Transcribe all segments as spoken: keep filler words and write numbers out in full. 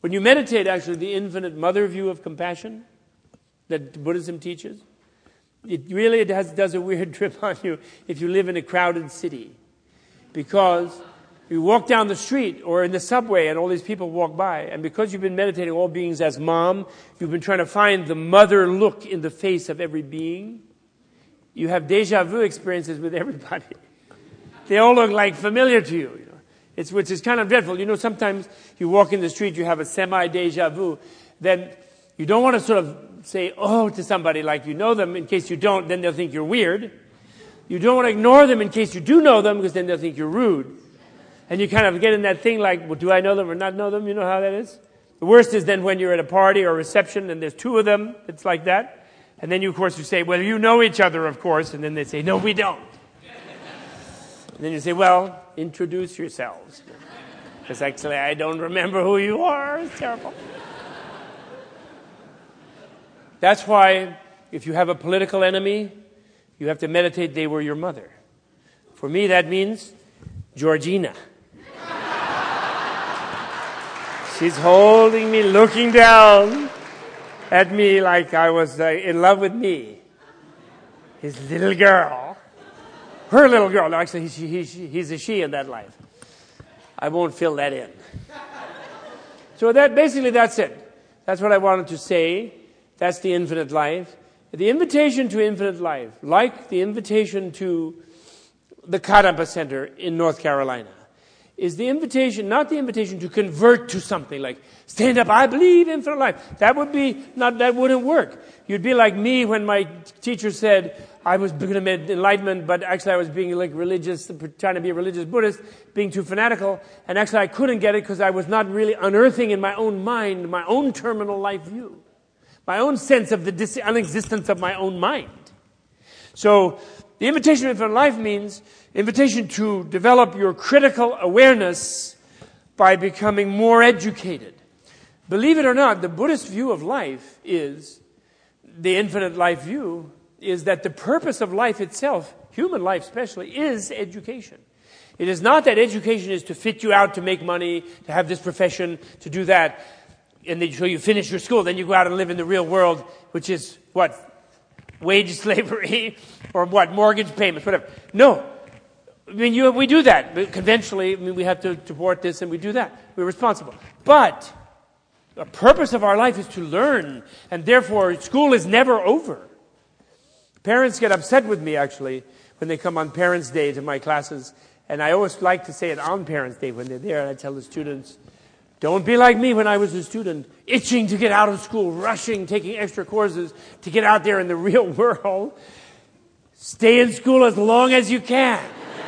When you meditate, actually, the infinite mother view of compassion that Buddhism teaches, it really does, does a weird trip on you if you live in a crowded city. Because you walk down the street or in the subway and all these people walk by, and because you've been meditating all beings as mom, you've been trying to find the mother look in the face of every being, you have deja vu experiences with everybody. They all look like familiar to you, you know. It's, which is kind of dreadful. You know, sometimes you walk in the street, you have a semi-deja vu, then you don't want to sort of say, oh, to somebody like you know them. In case you don't, then they'll think you're weird. You don't want to ignore them in case you do know them, because then they'll think you're rude. And you kind of get in that thing like, well, do I know them or not know them? You know how that is? The worst is then when you're at a party or a reception and there's two of them, it's like that. And then you, of course, you say, well, you know each other, of course. And then they say, no, we don't. And then you say, well, introduce yourselves. Because actually, I don't remember who you are. It's terrible. That's why if you have a political enemy, you have to meditate they were your mother. For me, that means Georgina. She's holding me, looking down at me like I was uh, in love with me. His little girl. Her little girl. No, actually, he, he, he, he's a she in that life. I won't fill that in. So that basically, that's it. That's what I wanted to say. That's the infinite life. The invitation to infinite life, like the invitation to the Kadampa Center in North Carolina, is the invitation, not the invitation to convert to something like, stand up, I believe infinite life. That would be, not, that wouldn't work. You'd be like me when my teacher said, I was going to make enlightenment, but actually I was being like religious, trying to be a religious Buddhist, being too fanatical, and actually I couldn't get it because I was not really unearthing in my own mind my own terminal life view, my own sense of the dis- unexistence of my own mind. So the invitation to infinite life means invitation to develop your critical awareness by becoming more educated. Believe it or not, the Buddhist view of life is, the infinite life view, is that the purpose of life itself, human life especially, is education. It is not that education is to fit you out to make money, to have this profession, to do that, and then so you finish your school, then you go out and live in the real world, which is what? Wage slavery, or what? Mortgage payments, whatever. No. I mean, you, we do that. Conventionally, I mean, we have to support this and we do that. We're responsible. But the purpose of our life is to learn, and therefore school is never over. Parents get upset with me, actually, when they come on Parents' Day to my classes, and I always like to say it on Parents' Day when they're there, and I tell the students, don't be like me when I was a student, itching to get out of school, rushing, taking extra courses to get out there in the real world. Stay in school as long as you can.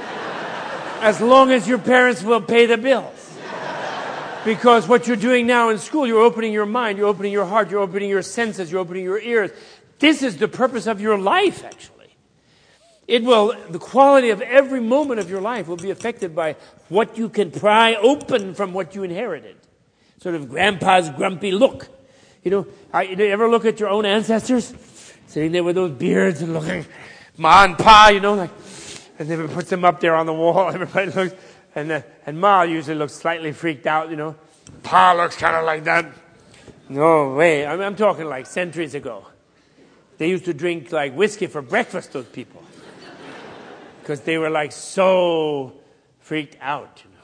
As long as your parents will pay the bills. Because what you're doing now in school, you're opening your mind, you're opening your heart, you're opening your senses, you're opening your ears. This is the purpose of your life, actually. It will, the quality of every moment of your life will be affected by what you can pry open from what you inherited. Sort of grandpa's grumpy look. You know, I, you ever look at your own ancestors? Sitting there with those beards and looking, Ma and Pa, you know, like, and then puts them up there on the wall. Everybody looks, and uh, and Ma usually looks slightly freaked out, you know. Pa looks kind of like that. No way. I mean, I'm talking like centuries ago. They used to drink like whiskey for breakfast, those people. Because they were like so freaked out, you know.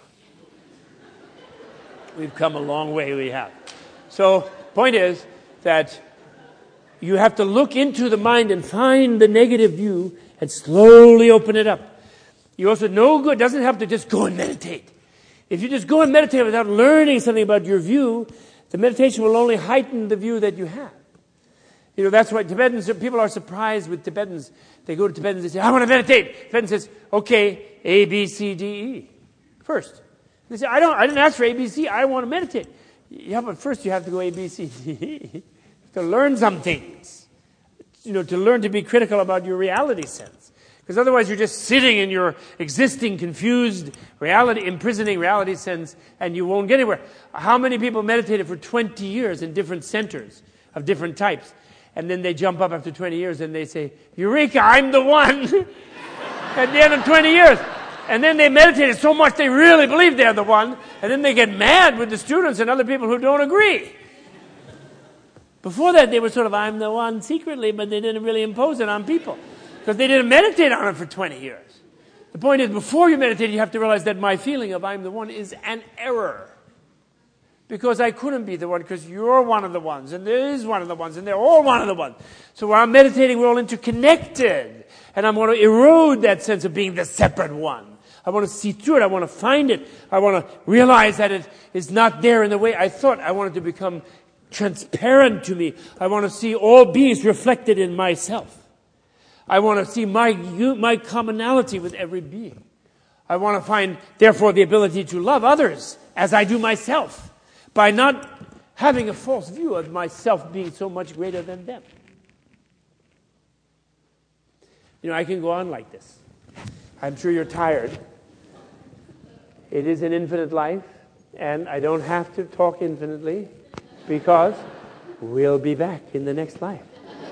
We've come a long way, we have. So, point is that you have to look into the mind and find the negative view and slowly open it up. You also, no good, doesn't have to just go and meditate. If you just go and meditate without learning something about your view, the meditation will only heighten the view that you have. You know, that's why Tibetans, people are surprised with Tibetans. They go to Tibetans and say, I want to meditate. Tibetan says, okay, A, B, C, D, E. First. They say, I don't, I didn't ask for A, B, C, I want to meditate. Yeah, but first you have to go A, B, C, D, E. To learn some things. You know, to learn to be critical about your reality sense. Because otherwise you're just sitting in your existing, confused reality, imprisoning reality sense, and you won't get anywhere. How many people meditated for twenty years in different centers of different types? And then they jump up after twenty years and they say, Eureka, I'm the one! At the end of twenty years. And then they meditated so much they really believe they're the one. And then they get mad with the students and other people who don't agree. Before that, they were sort of, I'm the one secretly, but they didn't really impose it on people. Because they didn't meditate on it for twenty years. The point is, before you meditate, you have to realize that my feeling of I'm the one is an error. Because I couldn't be the one, because you're one of the ones, and there is one of the ones, and they're all one of the ones. So while I'm meditating, we're all interconnected. And I want to erode that sense of being the separate one. I want to see through it. I want to find it. I want to realize that it is not there in the way I thought. I want it to become transparent to me. I want to see all beings reflected in myself. I want to see my, my commonality with every being. I want to find, therefore, the ability to love others as I do myself, by not having a false view of myself being so much greater than them. You know, I can go on like this. I'm sure you're tired. It is an infinite life, and I don't have to talk infinitely, because we'll be back in the next life.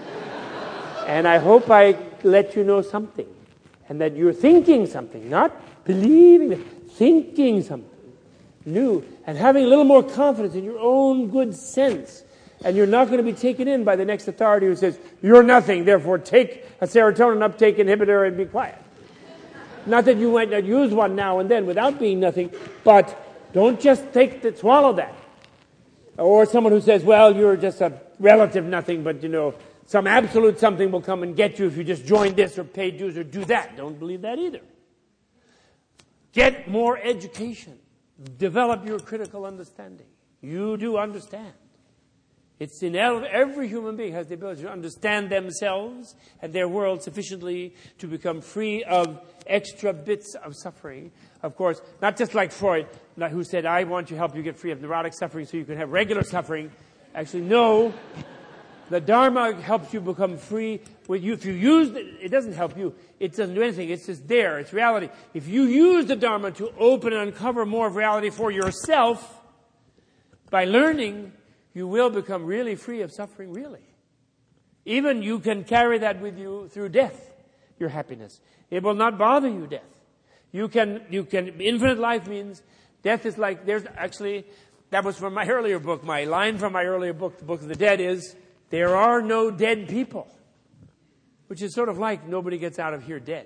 And I hope I let you know something, and that you're thinking something, not believing, thinking something new, and having a little more confidence in your own good sense. And you're not going to be taken in by the next authority who says, you're nothing, therefore take a serotonin uptake inhibitor and be quiet. Not that you might not use one now and then without being nothing, but don't just take the, swallow that. Or someone who says, well, you're just a relative nothing, but you know, some absolute something will come and get you if you just join this or pay dues or do that. Don't believe that either. Get more education. Develop your critical understanding. You do understand. It's in every human being has the ability to understand themselves and their world sufficiently to become free of extra bits of suffering. Of course, not just like Freud, who said, I want to help you get free of neurotic suffering so you can have regular suffering. Actually, no. The Dharma helps you become free. When you, if you use it, it doesn't help you. It doesn't do anything. It's just there. It's reality. If you use the Dharma to open and uncover more of reality for yourself, by learning, you will become really free of suffering, really. Even you can carry that with you through death, your happiness. It will not bother you, death. You can, you can, infinite life means death is like, there's actually, that was from my earlier book. My line from my earlier book, The Book of the Dead, is, there are no dead people. Which is sort of like nobody gets out of here dead.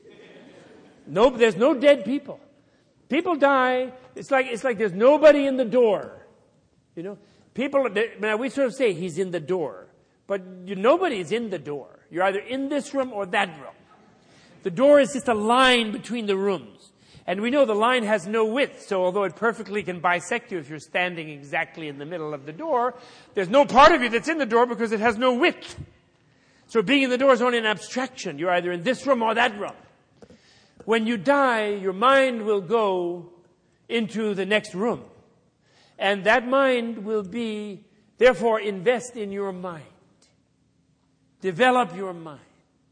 No, there's no dead people. People die. It's like, it's like there's nobody in the door. You know? People, now we sort of say he's in the door, but you, nobody's in the door. You're either in this room or that room. The door is just a line between the rooms. And we know the line has no width, so although it perfectly can bisect you if you're standing exactly in the middle of the door, there's no part of you that's in the door because it has no width. So being in the door is only an abstraction. You're either in this room or that room. When you die, your mind will go into the next room. And that mind will be, therefore, invest in your mind. Develop your mind.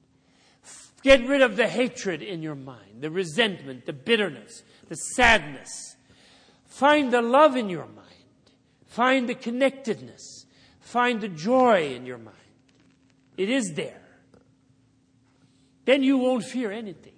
Get rid of the hatred in your mind, the resentment, the bitterness, the sadness. Find the love in your mind. Find the connectedness. Find the joy in your mind. It is there. Then you won't fear anything.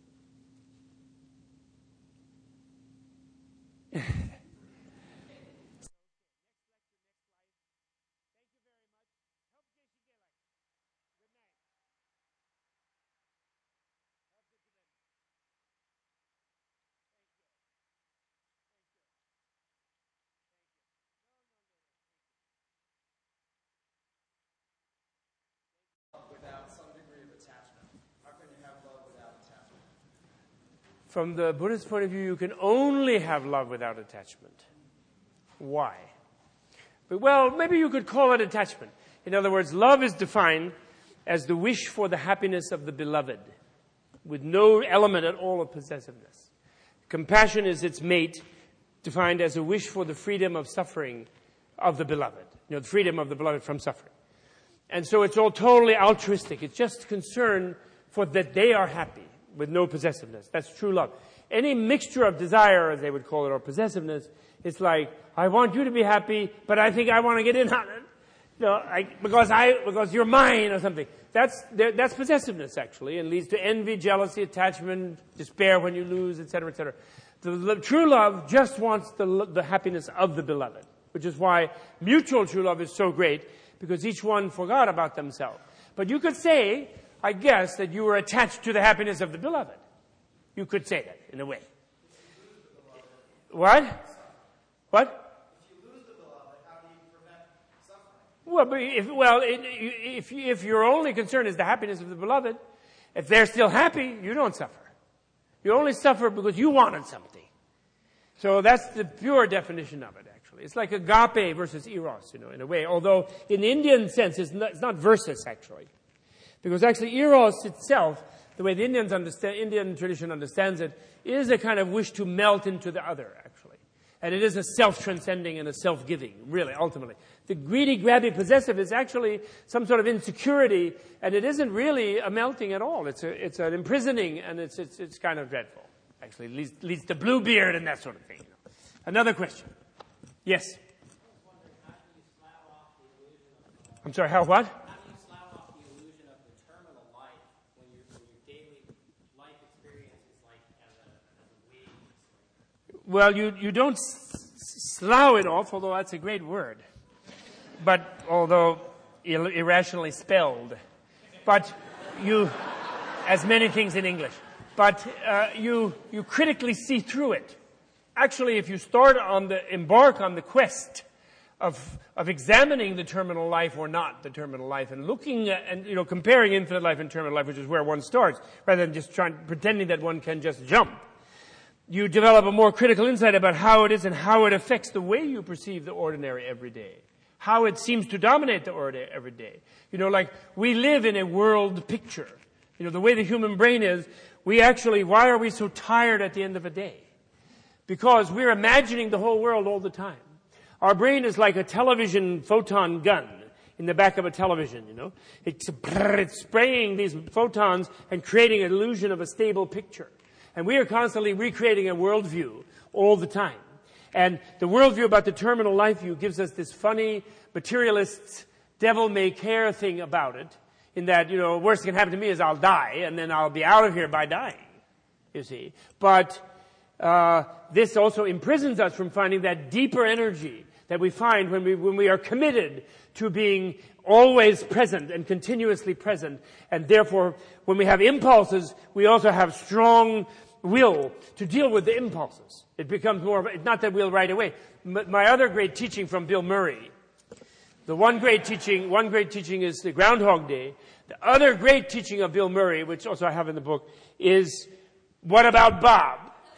From the Buddhist point of view, you can only have love without attachment. Why? But, well, maybe you could call it attachment. In other words, love is defined as the wish for the happiness of the beloved, with no element at all of possessiveness. Compassion is its mate, defined as a wish for the freedom of suffering of the beloved. You know, the freedom of the beloved from suffering. And so it's all totally altruistic. It's just concern for that they are happy, with no possessiveness. That's true love. Any mixture of desire, as they would call it, or possessiveness, it's like, I want you to be happy, but I think I want to get in on it. No, I, because I, because you're mine or something. That's, that's possessiveness, actually, and leads to envy, jealousy, attachment, despair when you lose, et cetera, et cetera. The, the true love just wants the, the happiness of the beloved, which is why mutual true love is so great, because each one forgot about themselves. But you could say, I guess, that you were attached to the happiness of the beloved. You could say that, in a way. What? What? Well, but if, well, it, if, if your only concern is the happiness of the beloved, if they're still happy, you don't suffer. You only suffer because you wanted something. So that's the pure definition of it, actually. It's like agape versus eros, you know, in a way. Although in the Indian sense, it's not, it's not versus, actually. Because actually eros itself, the way the Indians understand, Indian tradition understands it, is a kind of wish to melt into the other, actually. And it is a self-transcending and a self-giving, really, ultimately. The greedy, grabby, possessive is actually some sort of insecurity, and it isn't really a melting at all. It's a, it's an imprisoning, and it's, it's, it's kind of dreadful. Actually, it leads, leads to blue beard and that sort of thing. You know. Another question. Yes? I'm sorry, how what? How do you slough off the illusion of the terminal life when, your when your daily life experience is like as a, as a wave? Well, you, you don't s- slough it off, although that's a great word. But, although ir- irrationally spelled. But you, as many things in English. But uh, you, you critically see through it. Actually, if you start on the, embark on the quest of, of examining the terminal life or not the terminal life, and looking at, and, you know, comparing infinite life and terminal life, which is where one starts, rather than just trying, pretending that one can just jump, you develop a more critical insight about how it is and how it affects the way you perceive the ordinary every day. How it seems to dominate the ordinary every day. You know, like, we live in a world picture. You know, the way the human brain is, we actually, why are we so tired at the end of a day? Because we're imagining the whole world all the time. Our brain is like a television photon gun in the back of a television, you know. It's, it's spraying these photons and creating an illusion of a stable picture. And we are constantly recreating a worldview all the time. And the worldview about the terminal life view gives us this funny materialist devil-may-care thing about it, in that, you know, worst that can happen to me is I'll die, and then I'll be out of here by dying, you see. But uh, this also imprisons us from finding that deeper energy that we find when we when we are committed to being always present and continuously present. And therefore, when we have impulses, we also have strong will to deal with the impulses. It becomes more of a, not that will right away. M- my other great teaching from Bill Murray, the one great teaching, one great teaching is the Groundhog Day. The other great teaching of Bill Murray, which also I have in the book, is What About Bob?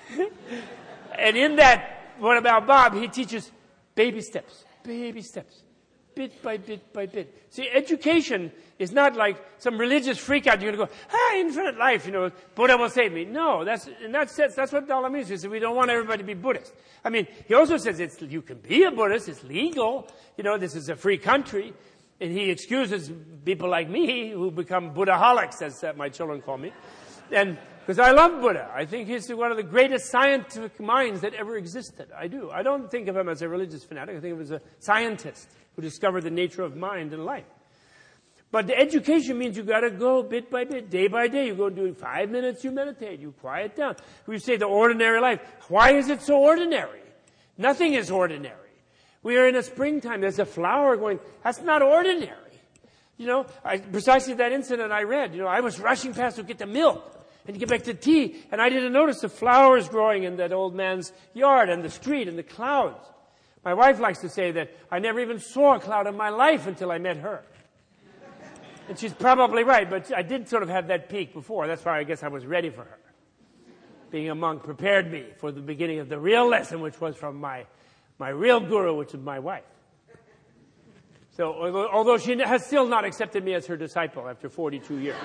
And in that What About Bob, he teaches baby steps, baby steps, bit by bit by bit. See, education is not like some religious freak out. You're going to go, ah, infinite life, you know, Buddha will save me. No, that's, in that sense, that's what Dalai means. He says we don't want everybody to be Buddhist. I mean, he also says it's, you can be a Buddhist, it's legal. You know, this is a free country. And he excuses people like me who become Buddhaholics, as uh, my children call me. And because I love Buddha. I think he's one of the greatest scientific minds that ever existed. I do. I don't think of him as a religious fanatic. I think of him as a scientist who discovered the nature of mind and life. But the education means you got to go bit by bit, day by day. You go do five minutes, you meditate, you quiet down. We say the ordinary life. Why is it so ordinary? Nothing is ordinary. We are in a springtime. There's a flower going. That's not ordinary. You know, I, precisely that incident I read. You know, I was rushing past to get the milk and to get back to tea, and I didn't notice the flowers growing in that old man's yard and the street and the clouds. My wife likes to say that I never even saw a cloud in my life until I met her. And she's probably right, but I did sort of have that peak before. That's why I guess I was ready for her. Being a monk prepared me for the beginning of the real lesson, which was from my, my real guru, which is my wife. So, although, although she has still not accepted me as her disciple after forty-two years.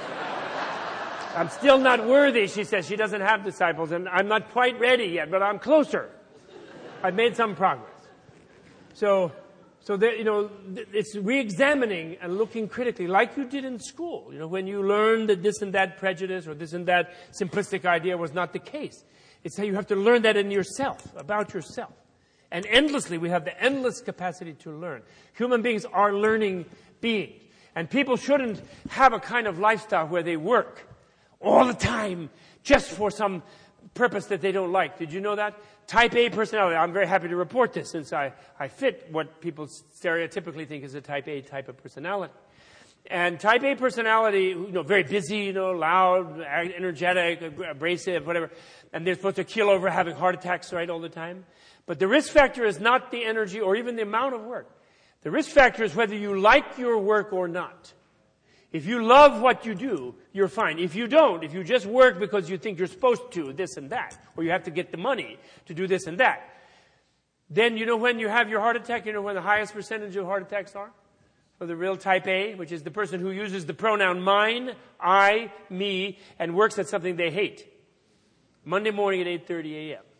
I'm still not worthy, she says. She doesn't have disciples, and I'm not quite ready yet, but I'm closer. I've made some progress. So, so there, you know, it's re-examining and looking critically, like you did in school. You know, when you learned that this and that prejudice or this and that simplistic idea was not the case. It's how you have to learn that in yourself, about yourself. And endlessly, we have the endless capacity to learn. Human beings are learning beings. And people shouldn't have a kind of lifestyle where they work all the time just for some purpose that they don't like. Did you know that? Type A personality. I'm very happy to report this since I, I fit what people stereotypically think is a type A type of personality. And type A personality, you know, very busy, you know, loud, energetic, abrasive, whatever. And they're supposed to keel over having heart attacks, right, all the time. But the risk factor is not the energy or even the amount of work. The risk factor is whether you like your work or not. If you love what you do, you're fine. If you don't, if you just work because you think you're supposed to, this and that, or you have to get the money to do this and that, then you know when you have your heart attack, you know when the highest percentage of heart attacks are? For the real type A, which is the person who uses the pronoun mine, I, me, and works at something they hate. Monday morning at eight thirty a.m.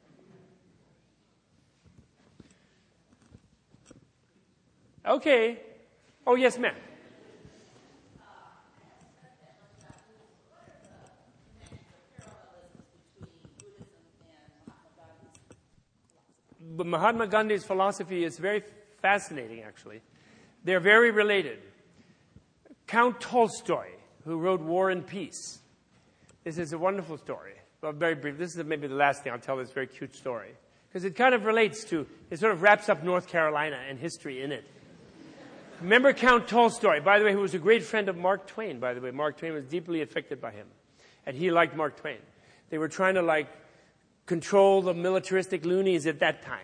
Okay. Oh, yes, ma'am. But Mahatma Gandhi's philosophy is very fascinating, actually. They're very related. Count Tolstoy, who wrote War and Peace. This is a wonderful story. Well, very brief. This is maybe the last thing I'll tell this very cute story. Because it kind of relates to, it sort of wraps up North Carolina and history in it. Remember Count Tolstoy, by the way, who was a great friend of Mark Twain, by the way. Mark Twain was deeply affected by him. And he liked Mark Twain. They were trying to, like, control the militaristic loonies at that time.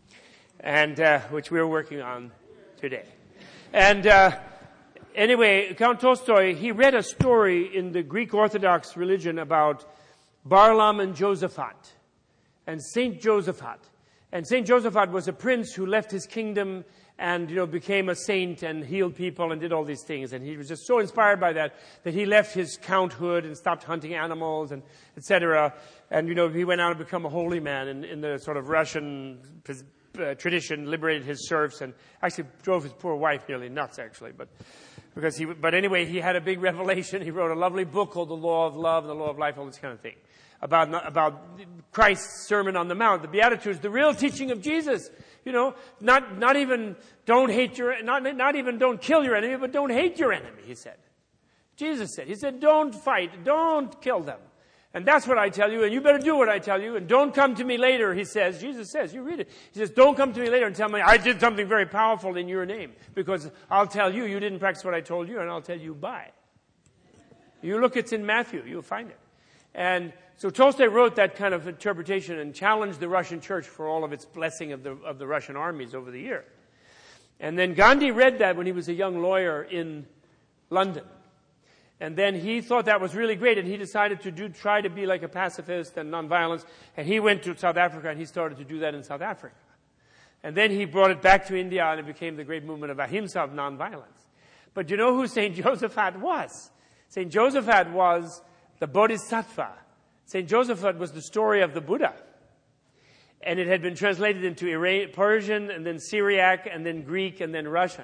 And, uh, which we're working on today. And, uh, anyway, Count Tolstoy, he read a story in the Greek Orthodox religion about Barlaam and Josaphat. And Saint Josaphat. And Saint Josaphat was a prince who left his kingdom and, you know, became a saint and healed people and did all these things. And he was just so inspired by that that he left his counthood and stopped hunting animals and et cetera. And, you know, he went out and became a holy man in, in the sort of Russian uh, tradition, liberated his serfs and actually drove his poor wife nearly nuts, actually. But because he, but anyway, he had a big revelation. He wrote a lovely book called The Law of Love and The Law of Life, all this kind of thing. About, about Christ's Sermon on the Mount, the Beatitudes, the real teaching of Jesus. You know, not, not even don't hate your, not, not even don't kill your enemy, but don't hate your enemy, he said. Jesus said, he said, don't fight, don't kill them. And that's what I tell you, and you better do what I tell you, and don't come to me later, he says. Jesus says, you read it. He says, don't come to me later and tell me I did something very powerful in your name, because I'll tell you, you didn't practice what I told you, and I'll tell you bye. You look, it's in Matthew, you'll find it. And so Tolstoy wrote that kind of interpretation and challenged the Russian church for all of its blessing of the, of the Russian armies over the year. And then Gandhi read that when he was a young lawyer in London. And then he thought that was really great, and he decided to do, try to be like a pacifist and nonviolence. And he went to South Africa, and he started to do that in South Africa. And then he brought it back to India, and it became the great movement of ahimsa, of nonviolence. But you know who Saint Josaphat was? Saint Josaphat was the Bodhisattva. Saint Josaphat was the story of the Buddha. And it had been translated into Iranian, Persian, and then Syriac, and then Greek, and then Russian.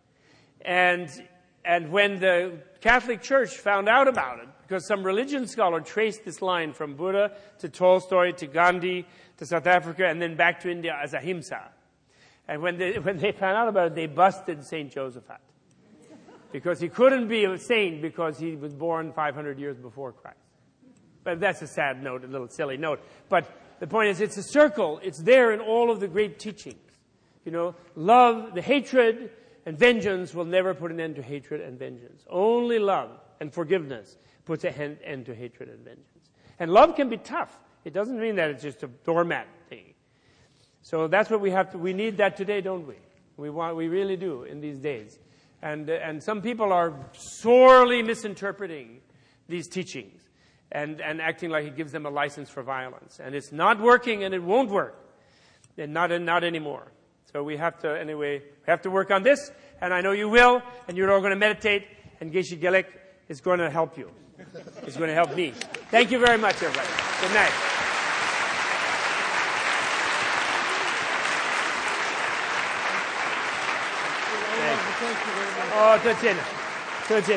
And, and when the Catholic Church found out about it, because some religion scholar traced this line from Buddha to Tolstoy to Gandhi to South Africa and then back to India as ahimsa. And when they, when they found out about it, they busted Saint Josaphat. Because he couldn't be a saint because he was born five hundred years before Christ. But that's a sad note, a little silly note. But the point is, it's a circle. It's there in all of the great teachings. You know, love, the hatred, and vengeance will never put an end to hatred and vengeance. Only love and forgiveness puts an end to hatred and vengeance. And love can be tough. It doesn't mean that it's just a doormat thing. So that's what we have to, we need that today, don't we? We want, we really do in these days. And, uh, and some people are sorely misinterpreting these teachings. And, and acting like it gives them a license for violence. And it's not working, and it won't work. And not, not anymore. So we have to, anyway, we have to work on this, and I know you will, and you're all going to meditate, and Geshe Gelek is going to help you. It's going to help me. Thank you very much, everybody. Good night. Oh, Thank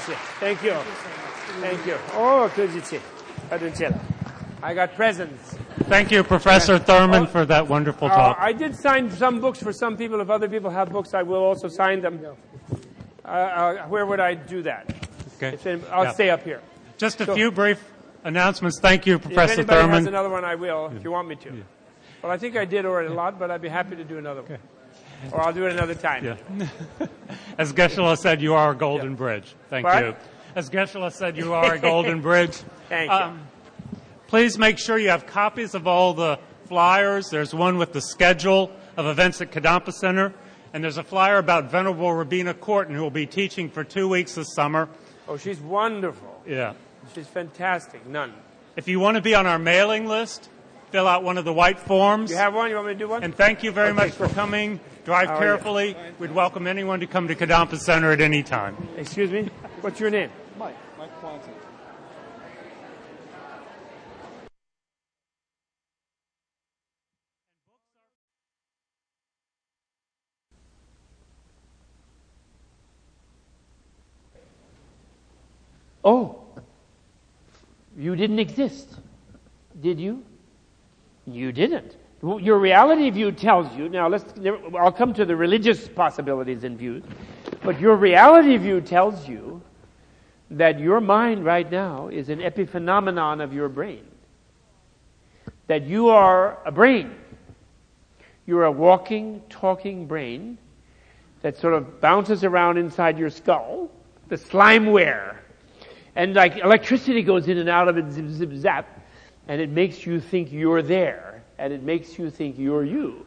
you. Thank you. Oh, I got presents. Thank you, Professor Thurman, for that wonderful talk. Uh, I did sign some books for some people. If other people have books, I will also sign them. Uh, uh, where would I do that? Okay. In, I'll yeah. stay up here. Just a so, few brief announcements. Thank you, Professor if anybody Thurman. has another one, I will, yeah. if you want me to. Yeah. Well, I think I did already a lot, but I'd be happy to do another one. Okay. Or I'll do it another time. Yeah. As Geshe-la said, you are a golden yeah. bridge. Thank what? you. As Geshe-la said, you are a golden bridge. Thank um, you. Please make sure you have copies of all the flyers. There's one with the schedule of events at Kadampa Center, and there's a flyer about Venerable Rabina Korten, who will be teaching for two weeks this summer. Oh, she's wonderful. Yeah. She's fantastic. None. If you want to be on our mailing list, fill out one of the white forms. You have one? You want me to do one? And thank you very okay, much cool. for coming. Drive How carefully. We'd welcome anyone to come to Kadampa Center at any time. Excuse me? What's your name? Mike. Mike Quanton. Oh, you didn't exist, did you? You didn't. Your reality view tells you, now let's, I'll come to the religious possibilities and views, but your reality view tells you that your mind right now is an epiphenomenon of your brain. That you are a brain. You're a walking, talking brain that sort of bounces around inside your skull, the slimeware. And like electricity goes in and out of it, zip, zip, zap, and it makes you think you're there, and it makes you think you're you.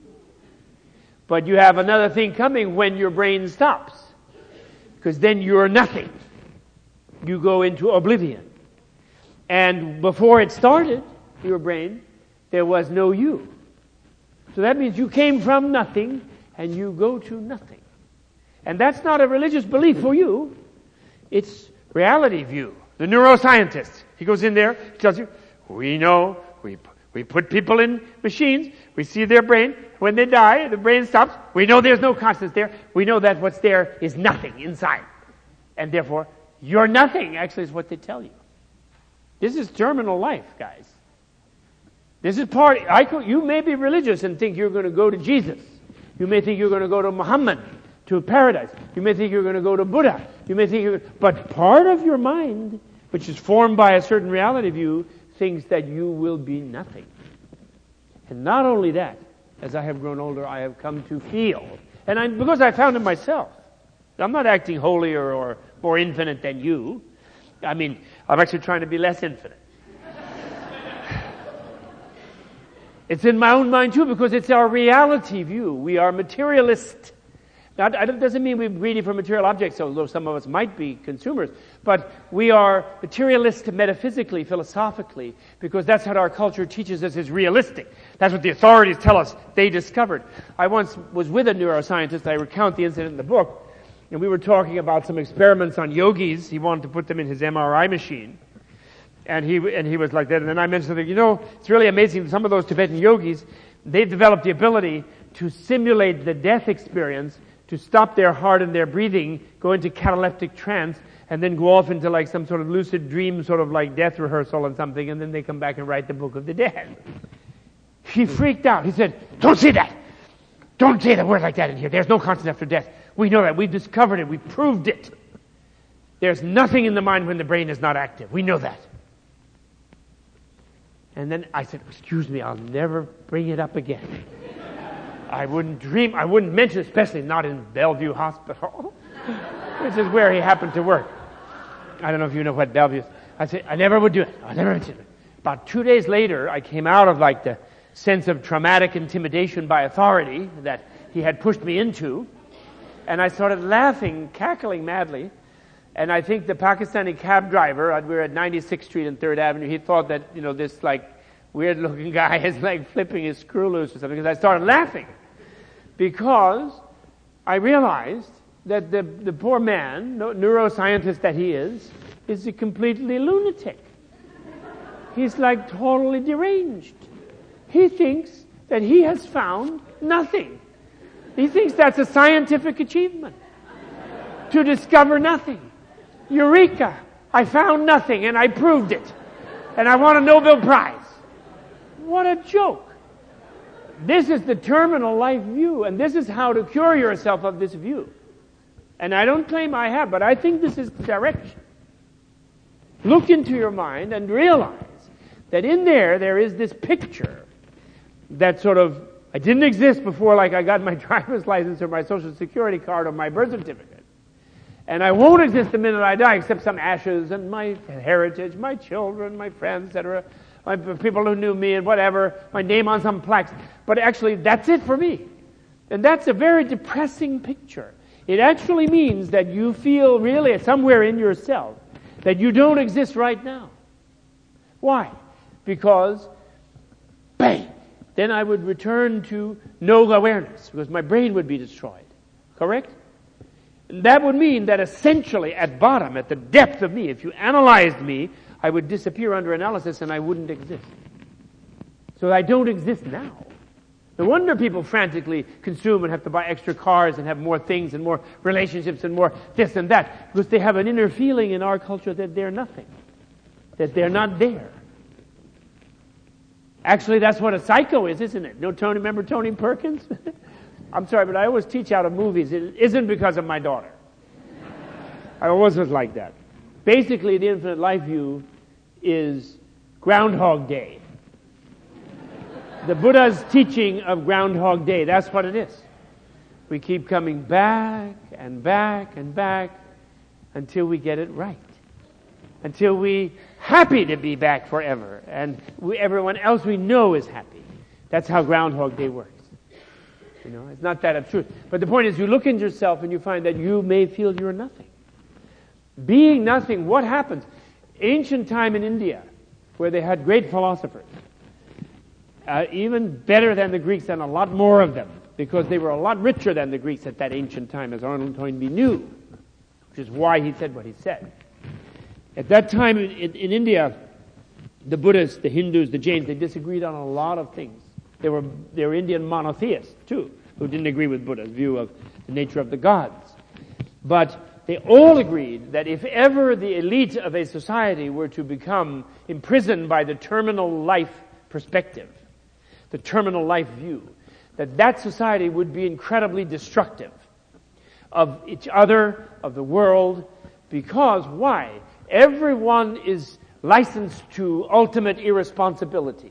But you have another thing coming when your brain stops, because then you're nothing. You go into oblivion. And before it started, your brain, there was no you. So that means you came from nothing, and you go to nothing. And that's not a religious belief for you. It's reality view. The neuroscientist, he goes in there, he tells you, we know, we we put people in machines, we see their brain, when they die, the brain stops, we know there's no consciousness there, we know that what's there is nothing inside. And therefore, you're nothing, actually, is what they tell you. This is terminal life, guys. This is part, I could, you may be religious and think you're going to go to Jesus. You may think you're going to go to Muhammad, to paradise. You may think you're going to go to Buddha. You may think you're, but part of your mind, which is formed by a certain reality view, thinks that you will be nothing. And not only that, as I have grown older, I have come to feel, and I, because I found it myself, I'm not acting holier or more infinite than you. I mean, I'm actually trying to be less infinite. It's in my own mind too, because it's our reality view. We are materialist. Now, it doesn't mean we're greedy for material objects, although some of us might be consumers. But we are materialist metaphysically, philosophically, because that's what our culture teaches us is realistic. That's what the authorities tell us they discovered. I once was with a neuroscientist. I recount the incident in the book. And we were talking about some experiments on yogis. He wanted to put them in his M R I machine. And he and he was like that. And then I mentioned that, you know, it's really amazing. Some of those Tibetan yogis, they've developed the ability to simulate the death experience, to stop their heart and their breathing, go into cataleptic trance, and then go off into like some sort of lucid dream, sort of like death rehearsal and something, and then they come back and write the Book of the Dead. He freaked out. He said, don't say that. Don't say the word like that in here. There's no consciousness after death. We know that. We've discovered it. We've proved it. There's nothing in the mind when the brain is not active. We know that. And then I said, excuse me, I'll never bring it up again. I wouldn't dream, I wouldn't mention, especially not in Bellevue Hospital, which is where he happened to work. I don't know if you know what Bellevue is. I said, I never would do it. I never mention it. About two days later, I came out of like the sense of traumatic intimidation by authority that he had pushed me into, and I started laughing, cackling madly. And I think the Pakistani cab driver, we were at ninety-sixth Street and third Avenue, he thought that, you know, this like weird looking guy is like flipping his screw loose or something, because I started laughing. Because I realized that the, the poor man, no, neuroscientist that he is, is a completely lunatic. He's like totally deranged. He thinks that he has found nothing. He thinks that's a scientific achievement. To discover nothing. Eureka! I found nothing and I proved it. And I want a Nobel Prize. What a joke. This is the terminal life view, and this is how to cure yourself of this view. And I don't claim I have, but I think this is the direction. Look into your mind and realize that in there, there is this picture that sort of, I didn't exist before, like I got my driver's license or my social security card or my birth certificate. And I won't exist the minute I die, except some ashes and my heritage, my children, my friends, et cetera, my people who knew me and whatever, my name on some plaques. But actually, that's it for me. And that's a very depressing picture. It actually means that you feel really somewhere in yourself that you don't exist right now. Why? Because, bang, then I would return to no awareness, because my brain would be destroyed. Correct? That would mean that essentially at bottom, at the depth of me, if you analyzed me, I would disappear under analysis and I wouldn't exist. So I don't exist now. No wonder people frantically consume and have to buy extra cars and have more things and more relationships and more this and that, because they have an inner feeling in our culture that they're nothing, that they're not there. Actually, that's what a psycho is, isn't it? No, Tony, remember Tony Perkins? I'm sorry, but I always teach out of movies. It isn't because of my daughter. I always was like that. Basically, the infinite life view is Groundhog Day. The Buddha's teaching of Groundhog Day, that's what it is. We keep coming back and back and back until we get it right. Until we're happy to be back forever. And we, everyone else we know is happy. That's how Groundhog Day works. You know, it's not that absurd. But the point is, you look into yourself and you find that you may feel you're nothing. Being nothing, what happens? Ancient time in India, where they had great philosophers, uh, even better than the Greeks and a lot more of them, because they were a lot richer than the Greeks at that ancient time, as Arnold Toynbee knew, which is why he said what he said. At that time in, in, in India, the Buddhists, the Hindus, the Jains, they disagreed on a lot of things. They were, they were Indian monotheists, too, who didn't agree with Buddha's view of the nature of the gods. But they all agreed that if ever the elite of a society were to become imprisoned by the terminal life perspective, the terminal life view, that that society would be incredibly destructive of each other, of the world, because why? Everyone is licensed to ultimate irresponsibility.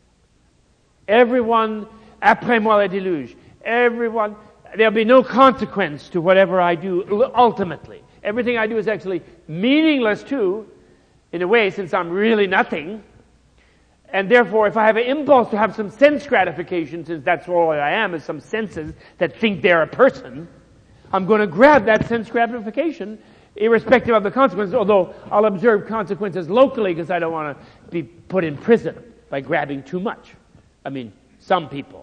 Everyone, après moi le déluge, everyone, there'll be no consequence to whatever I do ultimately. Everything I do is actually meaningless too, in a way, since I'm really nothing. And therefore, if I have an impulse to have some sense gratification, since that's all I am, is some senses that think they're a person, I'm going to grab that sense gratification, irrespective of the consequences, although I'll observe consequences locally because I don't want to be put in prison by grabbing too much. I mean, some people.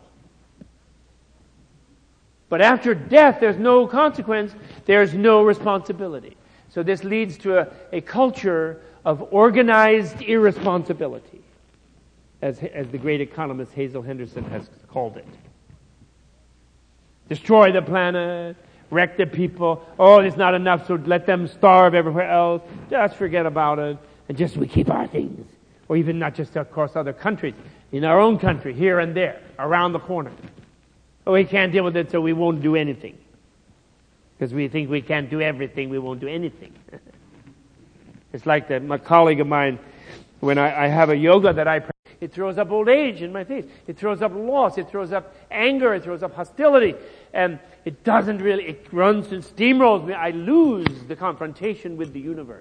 But after death, there's no consequence, there's no responsibility. So this leads to a, a culture of organized irresponsibility, as, as the great economist Hazel Henderson has called it. Destroy the planet, wreck the people, oh, it's not enough, so let them starve everywhere else, just forget about it, and just we keep our things. Or even not just across other countries, in our own country, here and there, around the corner. Oh, we can't deal with it, so we won't do anything. Because we think we can't do everything, we won't do anything. It's like that, my colleague of mine, when I, I have a yoga that I practice, it throws up old age in my face. It throws up loss, it throws up anger, it throws up hostility. And it doesn't really, it runs and steamrolls me. I lose the confrontation with the universe.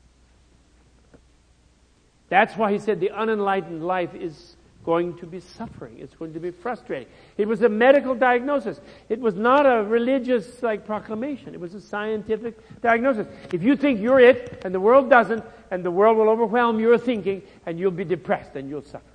That's why he said the unenlightened life is going to be suffering. It's going to be frustrating. It was a medical diagnosis. It was not a religious like proclamation. It was a scientific diagnosis. If you think you're it and the world doesn't, and the world will overwhelm your thinking, and you'll be depressed and you'll suffer.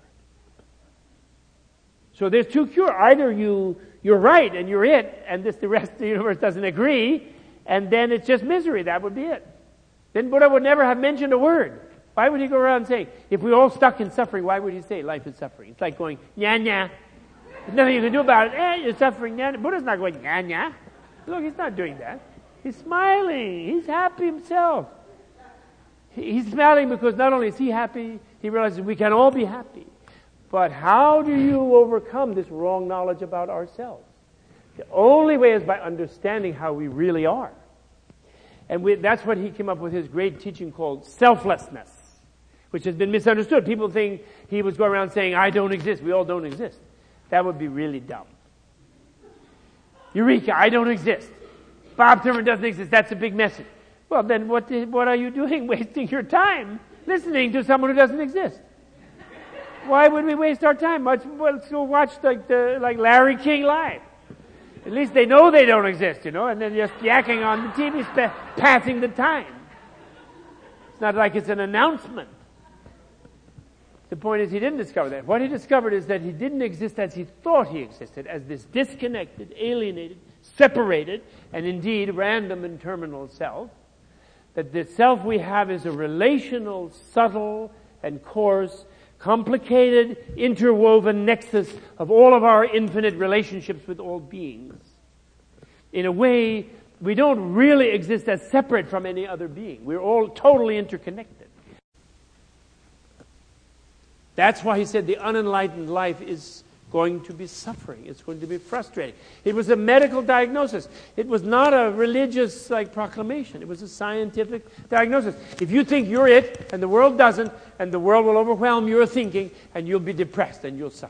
So there's two cures. Either you you're right and you're it, and this the rest of the universe doesn't agree, and then it's just misery. That would be it. Then Buddha would never have mentioned a word. Why would he go around saying, if we're all stuck in suffering, why would he say life is suffering? It's like going, nya nya. There's nothing you can do about it. Eh, you're suffering, nya. Buddha's not going, nya nya. Look, he's not doing that. He's smiling. He's happy himself. He's smiling because not only is he happy, he realizes we can all be happy. But how do you overcome this wrong knowledge about ourselves? The only way is by understanding how we really are. And we, that's what he came up with his great teaching called selflessness, which has been misunderstood. People think he was going around saying, I don't exist. We all don't exist. That would be really dumb. Eureka, I don't exist. Bob Thurman doesn't exist. That's a big message. Well, then what, what are you doing wasting your time listening to someone who doesn't exist? Why would we waste our time? Let's, let's go watch like, the, like Larry King live. At least they know they don't exist, you know, and they're just yakking on the T V, sp- passing the time. It's not like it's an announcement. The point is he didn't discover that. What he discovered is that he didn't exist as he thought he existed, as this disconnected, alienated, separated, and indeed random and terminal self. That the self we have is a relational, subtle, and coarse, complicated, interwoven nexus of all of our infinite relationships with all beings. In a way, we don't really exist as separate from any other being. We're all totally interconnected. That's why he said the unenlightened life is going to be suffering. It's going to be frustrating. It was a medical diagnosis. It was not a religious like proclamation. It was a scientific diagnosis. If you think you're it and the world doesn't, and the world will overwhelm your thinking, and you'll be depressed and you'll suffer.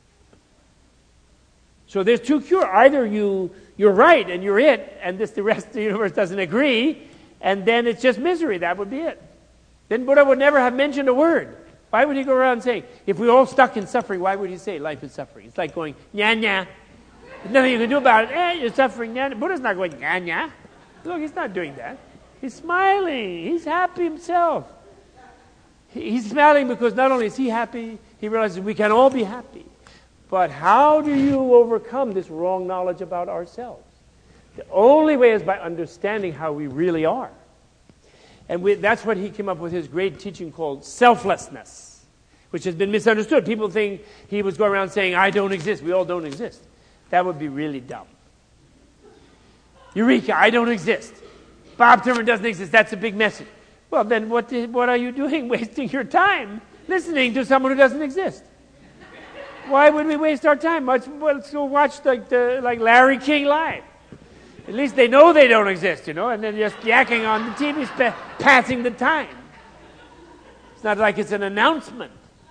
So there's two cures. Either you you're right and you're it, and this the rest of the universe doesn't agree, and then it's just misery. That would be it. Then Buddha would never have mentioned a word. Why would he go around saying, if we're all stuck in suffering, why would he say life is suffering? It's like going, nya, nya. There's nothing you can do about it. Eh, you're suffering, nya. Buddha's not going, nya, nya. Look, he's not doing that. He's smiling. He's happy himself. He's smiling because not only is he happy, he realizes we can all be happy. But how do you overcome this wrong knowledge about ourselves? The only way is by understanding how we really are. And we, that's what he came up with his great teaching called selflessness, which has been misunderstood. People think he was going around saying, I don't exist. We all don't exist. That would be really dumb. Eureka, I don't exist. Bob Thurman doesn't exist. That's a big message. Well, then what, what are you doing wasting your time listening to someone who doesn't exist? Why would we waste our time? Let's, let's go watch like, the, like Larry King live. At least they know they don't exist, you know, and they're just yakking on the T V, sp- passing the time. It's not like it's an announcement.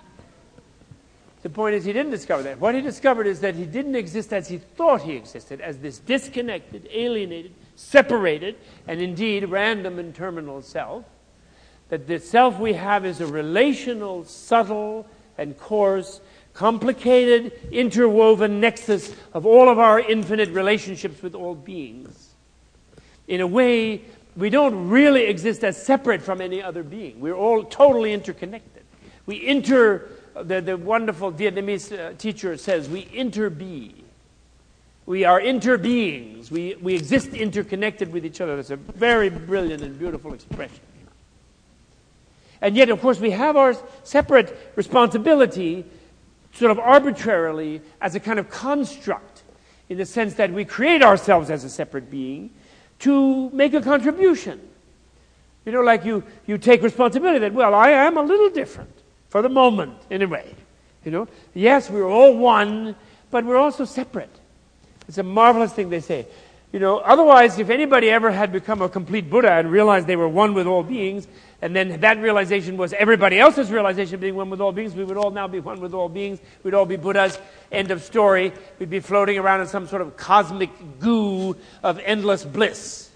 The point is he didn't discover that. What he discovered is that he didn't exist as he thought he existed, as this disconnected, alienated, separated, and indeed random and terminal self. That the self we have is a relational, subtle, and coarse, complicated, interwoven nexus of all of our infinite relationships with all beings. In a way, we don't really exist as separate from any other being. We're all totally interconnected. We inter, the, the wonderful Vietnamese uh, teacher says, we interbe. We are interbeings. We, we exist interconnected with each other. That's a very brilliant and beautiful expression. And yet, of course, we have our separate responsibility sort of arbitrarily as a kind of construct, in the sense that we create ourselves as a separate being to make a contribution. You know, like you, you take responsibility that, well, I am a little different, for the moment, in a way. You know, yes, we're all one, but we're also separate. It's a marvelous thing they say. You know, otherwise, if anybody ever had become a complete Buddha and realized they were one with all beings, and then that realization was everybody else's realization of being one with all beings, we would all now be one with all beings. We'd all be Buddhas. End of story. We'd be floating around in some sort of cosmic goo of endless bliss.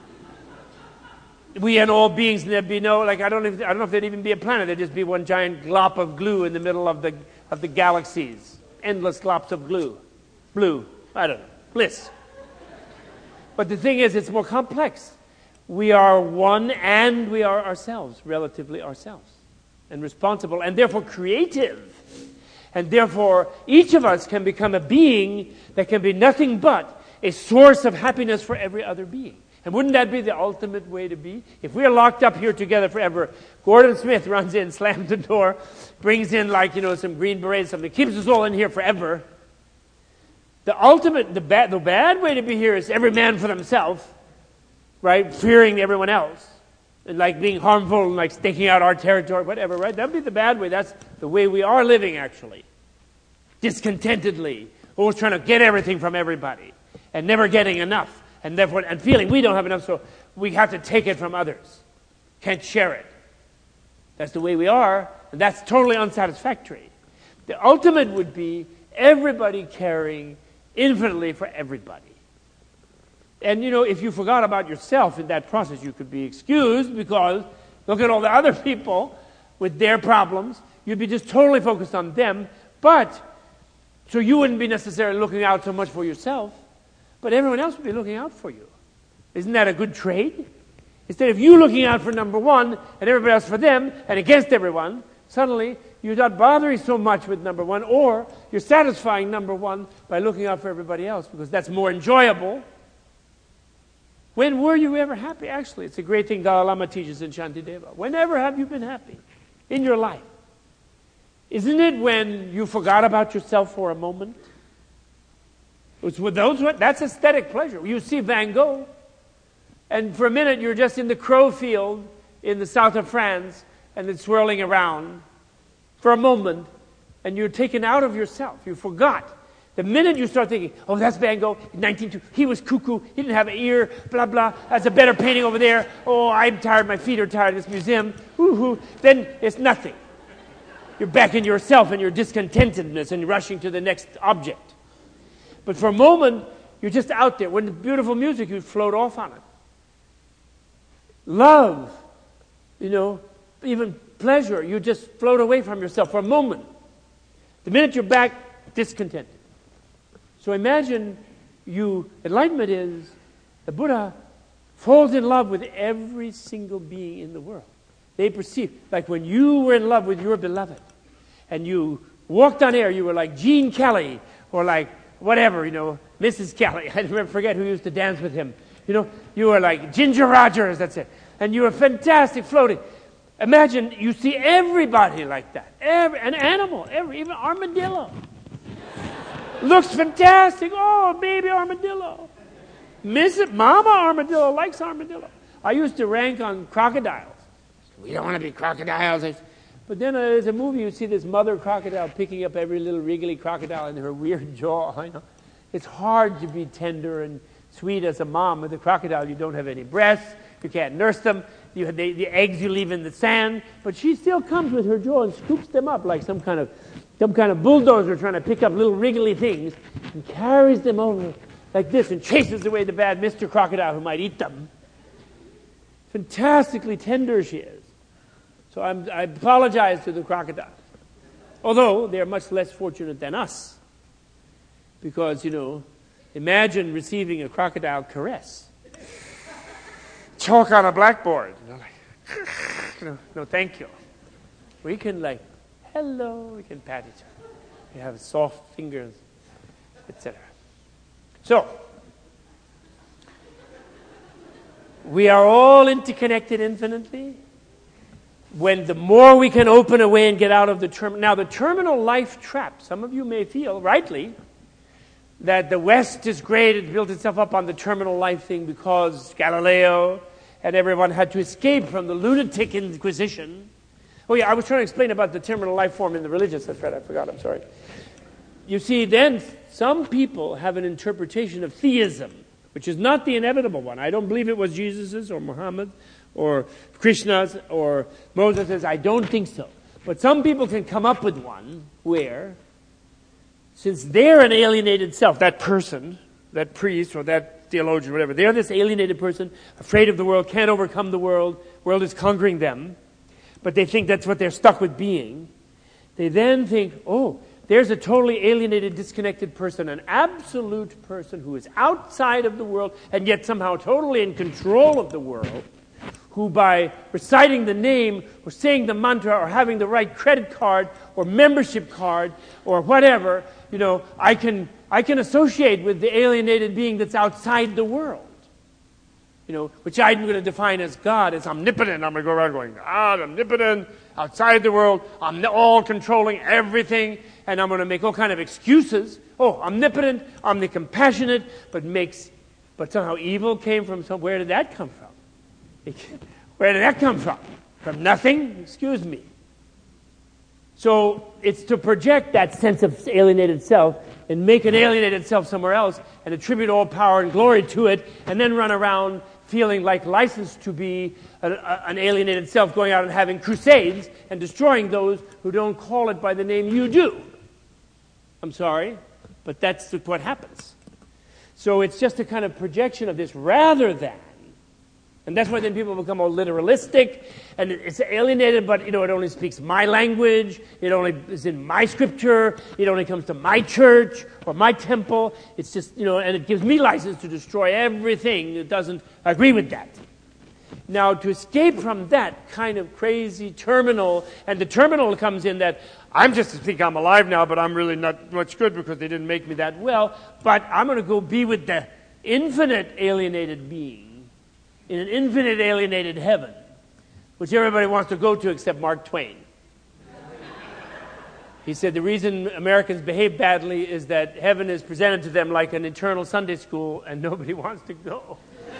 We and all beings, and there'd be no, like, I don't even, I don't know if there'd even be a planet. There'd just be one giant glop of glue in the middle of the of the galaxies. Endless glops of glue. Blue. I don't know. Bliss. But the thing is, it's more complex. We are one and we are ourselves, relatively ourselves, and responsible, and therefore creative. And therefore, each of us can become a being that can be nothing but a source of happiness for every other being. And wouldn't that be the ultimate way to be? If we are locked up here together forever, Gordon Smith runs in, slams the door, brings in like, you know, some Green Berets, something, keeps us all in here forever. The ultimate, the bad, the bad way to be here is every man for themselves, right? Fearing everyone else, and like being harmful and like staking out our territory, whatever, right? That'd be the bad way. That's the way we are living, actually. discontentedly, always trying to get everything from everybody and never getting enough, and therefore and feeling we don't have enough, so we have to take it from others. Can't share it. That's the way we are, and that's totally unsatisfactory. The ultimate would be everybody caring infinitely for everybody. And, you know, if you forgot about yourself in that process, you could be excused because look at all the other people with their problems. You'd be just totally focused on them. But, so you wouldn't be necessarily looking out so much for yourself, but everyone else would be looking out for you. Isn't that a good trade? Instead of you looking out for number one and everybody else for them and against everyone, suddenly you're not bothering so much with number one, or you're satisfying number one by looking out for everybody else because that's more enjoyable. When were you ever happy? Actually, it's a great thing Dalai Lama teaches in Shantideva. Whenever have you been happy in your life? Isn't it when you forgot about yourself for a moment? It's with those, that's aesthetic pleasure. You see Van Gogh, and for a minute you're just in the crow field in the south of France, and it's swirling around for a moment, and you're taken out of yourself. You forgot. The minute you start thinking, oh, that's Van Gogh, nineteen two, he was cuckoo, he didn't have an ear, blah, blah, that's a better painting over there, oh, I'm tired, my feet are tired of this museum, woo-hoo, then it's nothing. You're back in yourself and your discontentedness and rushing to the next object. But for a moment, you're just out there. When the beautiful music, you float off on it. Love, you know, even pleasure, you just float away from yourself for a moment. The minute you're back, discontented. So imagine you, enlightenment is, the Buddha falls in love with every single being in the world. They perceive, like when you were in love with your beloved, and you walked on air, you were like Gene Kelly, or like whatever, you know, Missus Kelly. I never forget who used to dance with him. You know, you were like Ginger Rogers, that's it. And you were fantastic floating. Imagine you see everybody like that. Every, an animal, every, even armadillo. Looks fantastic. Oh, baby armadillo. Missus Mama armadillo likes armadillo. I used to rank on crocodiles. We don't want to be crocodiles. But then uh, there's a movie, you see this mother crocodile picking up every little wriggly crocodile in her weird jaw. I know. It's hard to be tender and sweet as a mom with a crocodile. You don't have any breasts. You can't nurse them. You have the, the eggs you leave in the sand. But she still comes with her jaw and scoops them up like some kind of some kind of bulldozer trying to pick up little wriggly things and carries them over like this and chases away the bad Mister Crocodile who might eat them. Fantastically tender she is. So I'm, I apologize to the crocodiles. Although they're much less fortunate than us. Because, you know, imagine receiving a crocodile caress. Chalk on a blackboard. You know, like, no, no, thank you. We can like, hello, we can pat each other. We have soft fingers, et cetera. So, we are all interconnected infinitely. When the more we can open away and get out of the terminal. Now, the terminal life trap, some of you may feel, rightly, that the West is great. It built itself up on the terminal life thing because Galileo and everyone had to escape from the lunatic Inquisition. Oh, yeah, I was trying to explain about the terminal life form in the religious. That's right, I forgot, I'm sorry. You see, then some people have an interpretation of theism, which is not the inevitable one. I don't believe it was Jesus's or Muhammad's or Krishna's or Moses's. I don't think so. But some people can come up with one where, since they're an alienated self, that person, that priest or that theologian, whatever, they're this alienated person, afraid of the world, can't overcome the world, world is conquering them, but they think that's what they're stuck with being. They then think, oh, there's a totally alienated, disconnected person, an absolute person who is outside of the world and yet somehow totally in control of the world, who by reciting the name or saying the mantra or having the right credit card or membership card or whatever, you know, I can I can associate with the alienated being that's outside the world. You know, which I'm going to define as God, as omnipotent. I'm going to go around going, God, omnipotent, outside the world, I'm all controlling everything, and I'm going to make all kind of excuses. Oh, omnipotent, omnicompassionate, but makes, but somehow evil came from some. Where did that come from? Where did that come from? From nothing? Excuse me. So it's to project that sense of alienated self and make an alienated self somewhere else and attribute all power and glory to it, and then run around feeling like licensed to be a, a, an alienated self, going out and having crusades and destroying those who don't call it by the name you do. I'm sorry, but that's what happens. So it's just a kind of projection of this rather than. And that's why then people become all literalistic, and it's alienated, but, you know, it only speaks my language, it only is in my scripture, it only comes to my church or my temple. It's just, you know, and it gives me license to destroy everything that doesn't agree with that. Now, to escape from that kind of crazy terminal, and the terminal comes in that I'm just to think I'm alive now, but I'm really not much good because they didn't make me that well, but I'm going to go be with the infinite alienated being in an infinite alienated heaven, which everybody wants to go to except Mark Twain. He said the reason Americans behave badly is that heaven is presented to them like an eternal Sunday school and nobody wants to go.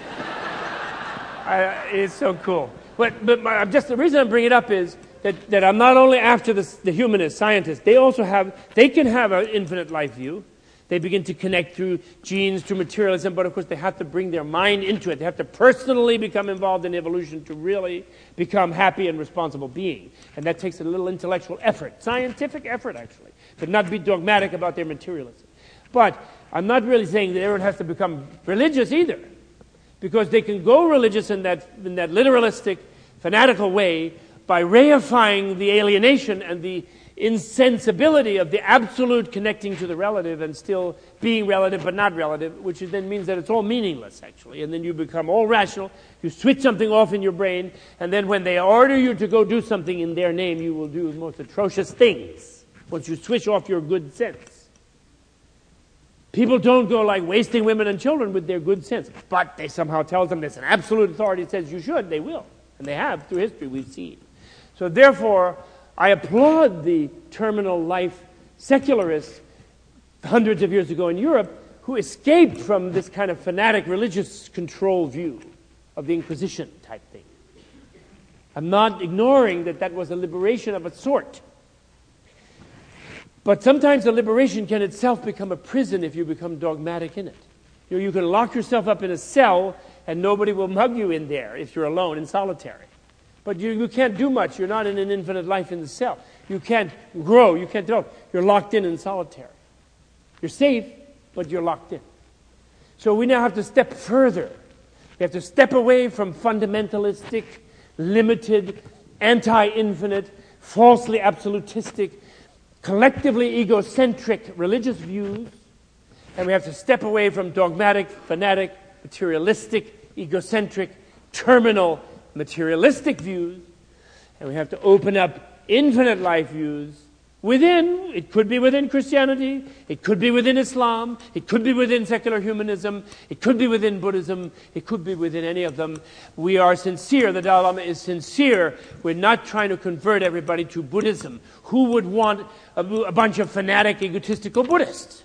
I, it's so cool. But, but my, just the reason I bring it up is that, that I'm not only after the, the humanist scientists, they also have, they can have an infinite life view. They begin to connect through genes, through materialism, but of course they have to bring their mind into it. They have to personally become involved in evolution to really become happy and responsible beings. And that takes a little intellectual effort, scientific effort actually, but not be dogmatic about their materialism. But I'm not really saying that everyone has to become religious either, because they can go religious in that, in that literalistic, fanatical way by reifying the alienation and the insensibility of the absolute connecting to the relative and still being relative but not relative, which then means that it's all meaningless, actually. And then you become all rational, you switch something off in your brain, and then when they order you to go do something in their name, you will do the most atrocious things once you switch off your good sense. People don't go like wasting women and children with their good sense, but they somehow tell them there's an absolute authority that says you should, they will. And they have, through history, we've seen. So therefore, I applaud the terminal life secularists hundreds of years ago in Europe who escaped from this kind of fanatic religious control view of the Inquisition type thing. I'm not ignoring that that was a liberation of a sort. But sometimes the liberation can itself become a prison if you become dogmatic in it. You know, you can lock yourself up in a cell and nobody will mug you in there if you're alone in solitary. But you, you can't do much. You're not in an infinite life in the cell. You can't grow. You can't develop. You're locked in in solitary. You're safe, but you're locked in. So we now have to step further. We have to step away from fundamentalistic, limited, anti-infinite, falsely absolutistic, collectively egocentric religious views. And we have to step away from dogmatic, fanatic, materialistic, egocentric, terminal, materialistic views, and we have to open up infinite life views within, it could be within Christianity, it could be within Islam, it could be within secular humanism, it could be within Buddhism, it could be within any of them. We are sincere, the Dalai Lama is sincere. We're not trying to convert everybody to Buddhism. Who would want a, a bunch of fanatic, egotistical Buddhists?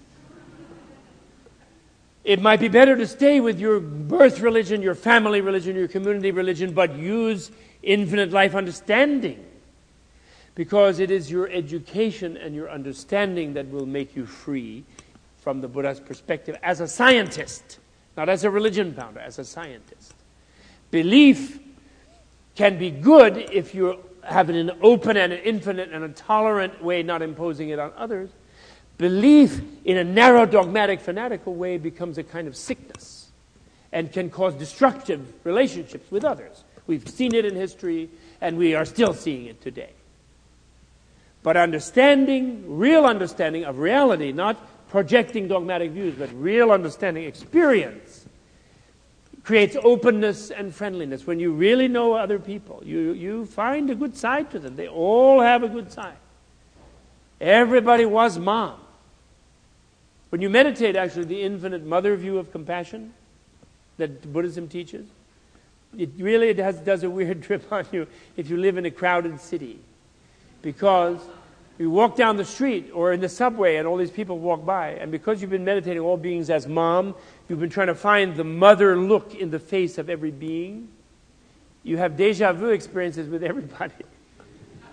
It might be better to stay with your birth religion, your family religion, your community religion, but use infinite life understanding. Because it is your education and your understanding that will make you free from the Buddha's perspective as a scientist, not as a religion founder, as a scientist. Belief can be good if you have it in an open and an infinite and a tolerant way, not imposing it on others. Belief in a narrow, dogmatic, fanatical way becomes a kind of sickness and can cause destructive relationships with others. We've seen it in history, and we are still seeing it today. But understanding, real understanding of reality, not projecting dogmatic views, but real understanding, experience, creates openness and friendliness. When you really know other people, you, you find a good side to them. They all have a good side. Everybody was mom. When you meditate, actually, the infinite mother view of compassion that Buddhism teaches, it really does, does a weird trip on you if you live in a crowded city. Because you walk down the street or in the subway and all these people walk by, and because you've been meditating all beings as mom, you've been trying to find the mother look in the face of every being, you have deja vu experiences with everybody.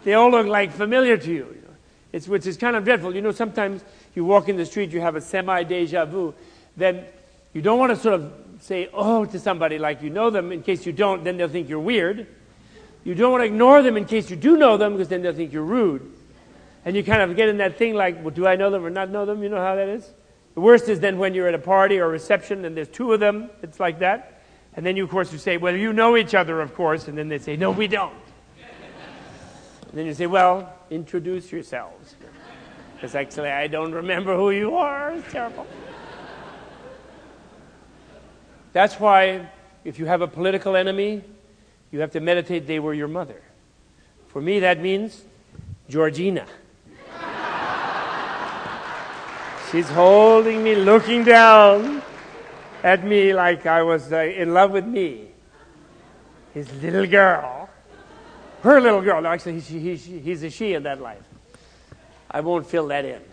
They all look like familiar to you. you know? It's, which is kind of dreadful. You know, sometimes you walk in the street, you have a semi-deja vu. Then you don't want to sort of say, oh, to somebody like you know them. In case you don't, then they'll think you're weird. You don't want to ignore them in case you do know them, because then they'll think you're rude. And you kind of get in that thing like, well, do I know them or not know them? You know how that is? The worst is then when you're at a party or a reception and there's two of them, it's like that. And then you, of course, you say, well, you know each other, of course. And then they say, no, we don't. And then you say, well, introduce yourselves. Because actually, I don't remember who you are. It's terrible. That's why if you have a political enemy, you have to meditate they were your mother. For me, that means Georgina. She's holding me, looking down at me like I was uh, in love with me. His little girl. Her little girl. No, actually, he, he, he, he's a she in that life. I won't fill that in.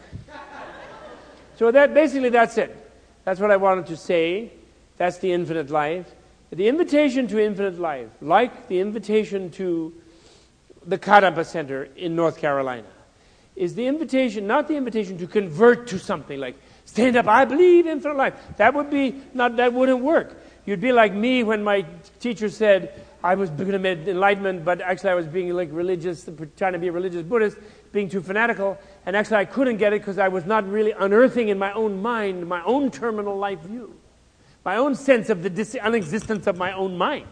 So that basically, that's it. That's what I wanted to say. That's the infinite life. The invitation to infinite life, like the invitation to the Kadampa Center in North Carolina, is the invitation, not the invitation to convert to something like, stand up, I believe infinite life. That would be, not, that wouldn't work. You'd be like me when my teacher said I was going to make enlightenment, but actually I was being like religious, trying to be a religious Buddhist, being too fanatical, and actually I couldn't get it because I was not really unearthing in my own mind my own terminal life view, my own sense of the dis- unexistence of my own mind.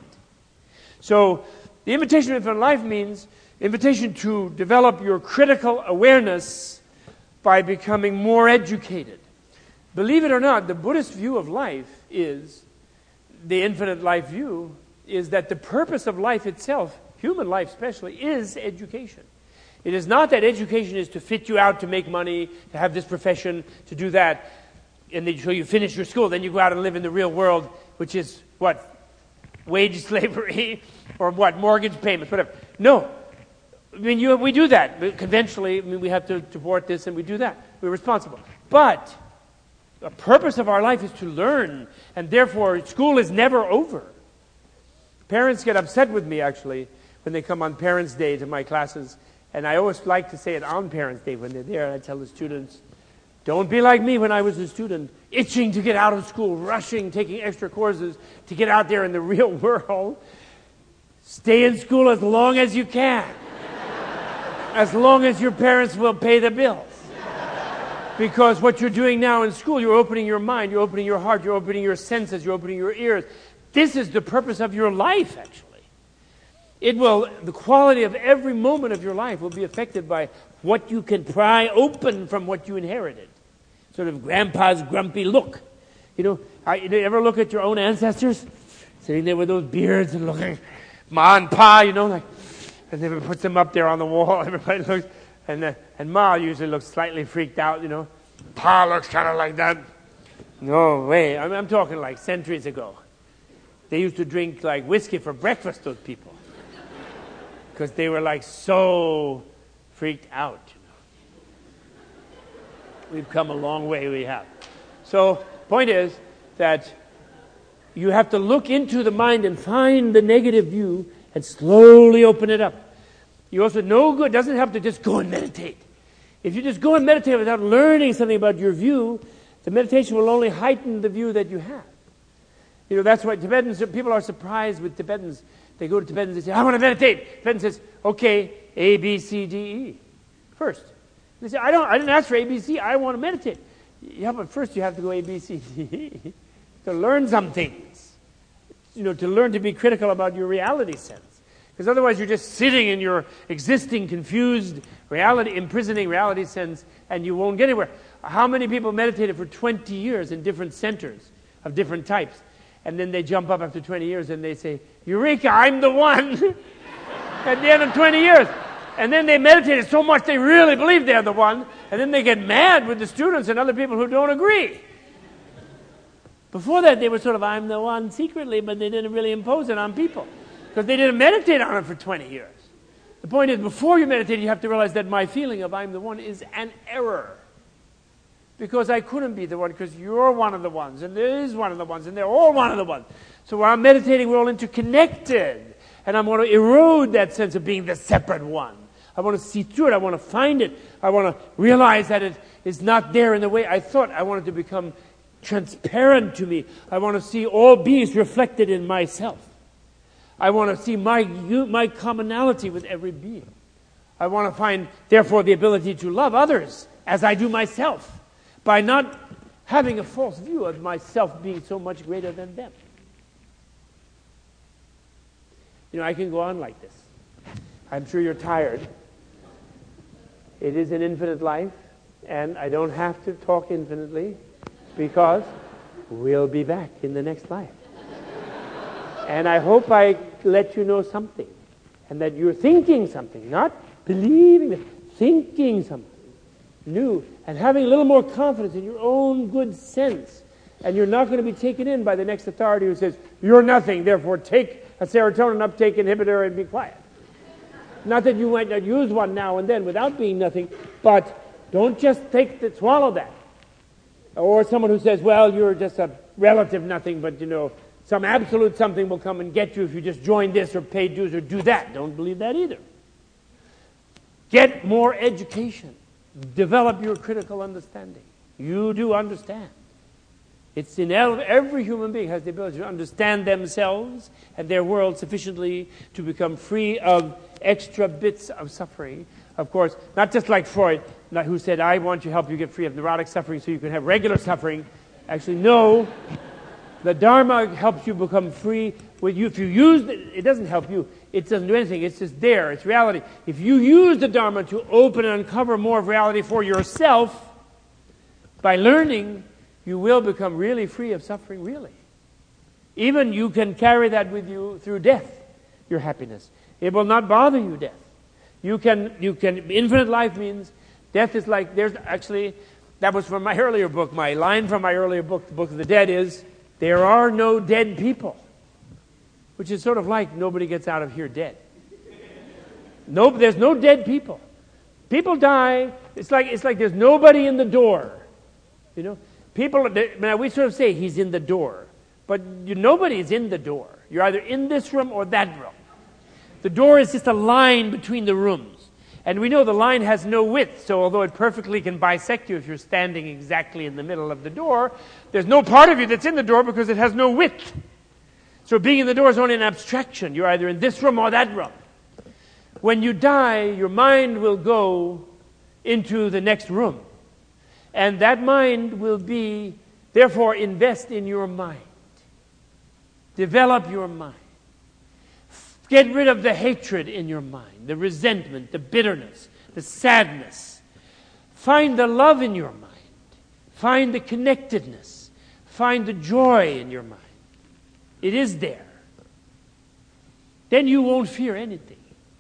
So the invitation to infinite life means invitation to develop your critical awareness by becoming more educated. Believe it or not, the Buddhist view of life is, the infinite life view, is that the purpose of life itself, human life especially, is education. It is not that education is to fit you out to make money, to have this profession, to do that, and then so you finish your school, then you go out and live in the real world, which is what? Wage slavery, or what? Mortgage payments, whatever. No. I mean, you, we do that. Conventionally, I mean, we have to support this and we do that. We're responsible. But the purpose of our life is to learn, and therefore school is never over. Parents get upset with me, actually, when they come on Parents' Day to my classes, and I always like to say it on Parents' Day when they're there, and I tell the students, don't be like me when I was a student, itching to get out of school, rushing, taking extra courses to get out there in the real world. Stay in school as long as you can. As long as your parents will pay the bills. Because what you're doing now in school, you're opening your mind, you're opening your heart, you're opening your senses, you're opening your ears. This is the purpose of your life, actually. It will, the quality of every moment of your life will be affected by what you can pry open from what you inherited. Sort of grandpa's grumpy look. You know, I, you ever look at your own ancestors? Sitting there with those beards and looking, Ma and Pa, you know, like, and then puts them up there on the wall. Everybody looks, and uh, and Ma usually looks slightly freaked out, you know. Pa looks kind of like that. No way. I mean, I'm talking like centuries ago. They used to drink like whiskey for breakfast, those people. Because they were like so freaked out. You know. We've come a long way, we have. So, point is that you have to look into the mind and find the negative view and slowly open it up. You also, no good, doesn't have to just go and meditate. If you just go and meditate without learning something about your view, the meditation will only heighten the view that you have. You know, that's why Tibetans, people are surprised with Tibetans. They go to Tibetans and say, I want to meditate. Tibetan says, okay, A, B, C, D, E. First. They say, I don't, I didn't ask for A, B, C, I want to meditate. Yeah, but first you have to go A, B, C, D, E to learn some things. You know, to learn to be critical about your reality sense. Because otherwise you're just sitting in your existing, confused reality, imprisoning reality sense, and you won't get anywhere. How many people meditated for twenty years in different centers of different types? And then they jump up after twenty years and they say, Eureka, I'm the one! At the end of twenty years. And then they meditated so much they really believe they're the one, and then they get mad with the students and other people who don't agree. Before that, they were sort of, I'm the one secretly, but they didn't really impose it on people. Because they didn't meditate on it for twenty years. The point is, before you meditate, you have to realize that my feeling of I'm the one is an error. Because I couldn't be the one, because you're one of the ones, and there is one of the ones, and they're all one of the ones. So while I'm meditating, we're all interconnected. And I'm going to erode that sense of being the separate one. I want to see through it. I want to find it. I want to realize that it is not there in the way I thought. I want it to become transparent to me. I want to see all beings reflected in myself. I want to see my, my commonality with every being. I want to find, therefore, the ability to love others as I do myself, by not having a false view of myself being so much greater than them. You know, I can go on like this. I'm sure you're tired. It is an infinite life, and I don't have to talk infinitely, because we'll be back in the next life. And I hope I let you know something, and that you're thinking something, not believing it, thinking something new, and having a little more confidence in your own good sense. And you're not going to be taken in by the next authority who says, you're nothing, therefore take a serotonin uptake inhibitor and be quiet. Not that you might not use one now and then without being nothing, but don't just take the, swallow that. Or someone who says, well, you're just a relative nothing, but you know, some absolute something will come and get you if you just join this or pay dues or do that. Don't believe that either. Get more education. Develop your critical understanding. You do understand. It's in every human being has the ability to understand themselves and their world sufficiently to become free of extra bits of suffering. Of course, not just like Freud, who said, I want to help you get free of neurotic suffering so you can have regular suffering. Actually, no. The Dharma helps you become free. With you, if you use it, it doesn't help you. It doesn't do anything. It's just there. It's reality. If you use the Dharma to open and uncover more of reality for yourself, by learning, you will become really free of suffering, really. Even you can carry that with you through death, your happiness. It will not bother you, death. You can, you can, infinite life means death is like, there's actually, that was from my earlier book. My line from my earlier book, the Book of the Dead, is, there are no dead people. Which is sort of like nobody gets out of here dead. No, there's no dead people. People die. It's like it's like there's nobody in the door. You know, people. Now we sort of say he's in the door, but you, nobody's in the door. You're either in this room or that room. The door is just a line between the rooms, and we know the line has no width. So although it perfectly can bisect you if you're standing exactly in the middle of the door, there's no part of you that's in the door because it has no width. So being in the door is only an abstraction. You're either in this room or that room. When you die, your mind will go into the next room. And that mind will be, therefore, invest in your mind. Develop your mind. Get rid of the hatred in your mind, the resentment, the bitterness, the sadness. Find the love in your mind. Find the connectedness. Find the joy in your mind. It is there. Then you won't fear anything.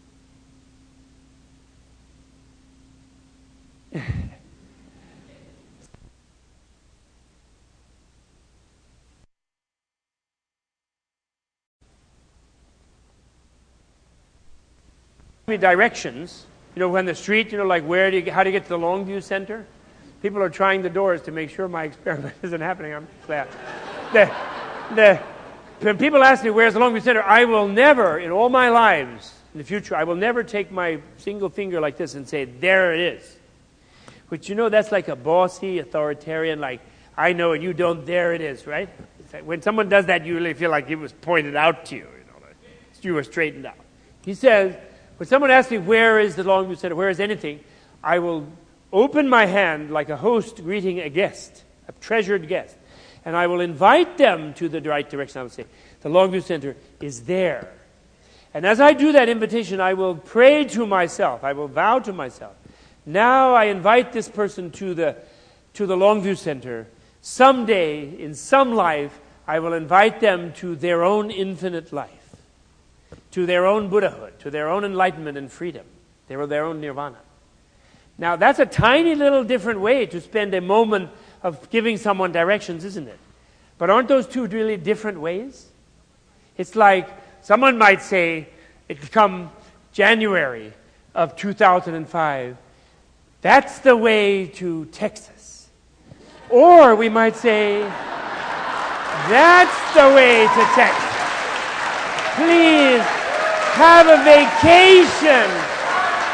Directions, you know, when the street, you know, like where do you, how do you get to the Longview Center? People are trying the doors to make sure my experiment isn't happening. I'm glad. The, the, when people ask me where's the Longview Center, I will never, in all my lives, in the future, I will never take my single finger like this and say, there it is. Which, you know, that's like a bossy, authoritarian, like, I know and you don't, there it is, right? Like when someone does that, you really feel like it was pointed out to you, you know, like you were straightened out. He says, when someone asks me, where is the Longview Center, where is anything, I will open my hand like a host greeting a guest, a treasured guest, and I will invite them to the right direction. I will say, the Longview Center is there. And as I do that invitation, I will pray to myself, I will vow to myself, now I invite this person to the, to the Longview Center. Someday, in some life, I will invite them to their own infinite life, to their own Buddhahood, to their own enlightenment and freedom, their, their own nirvana. Now, that's a tiny little different way to spend a moment of giving someone directions, isn't it? But aren't those two really different ways? It's like someone might say, it could come January of two thousand five, that's the way to Texas. Or we might say, that's the way to Texas. Please have a vacation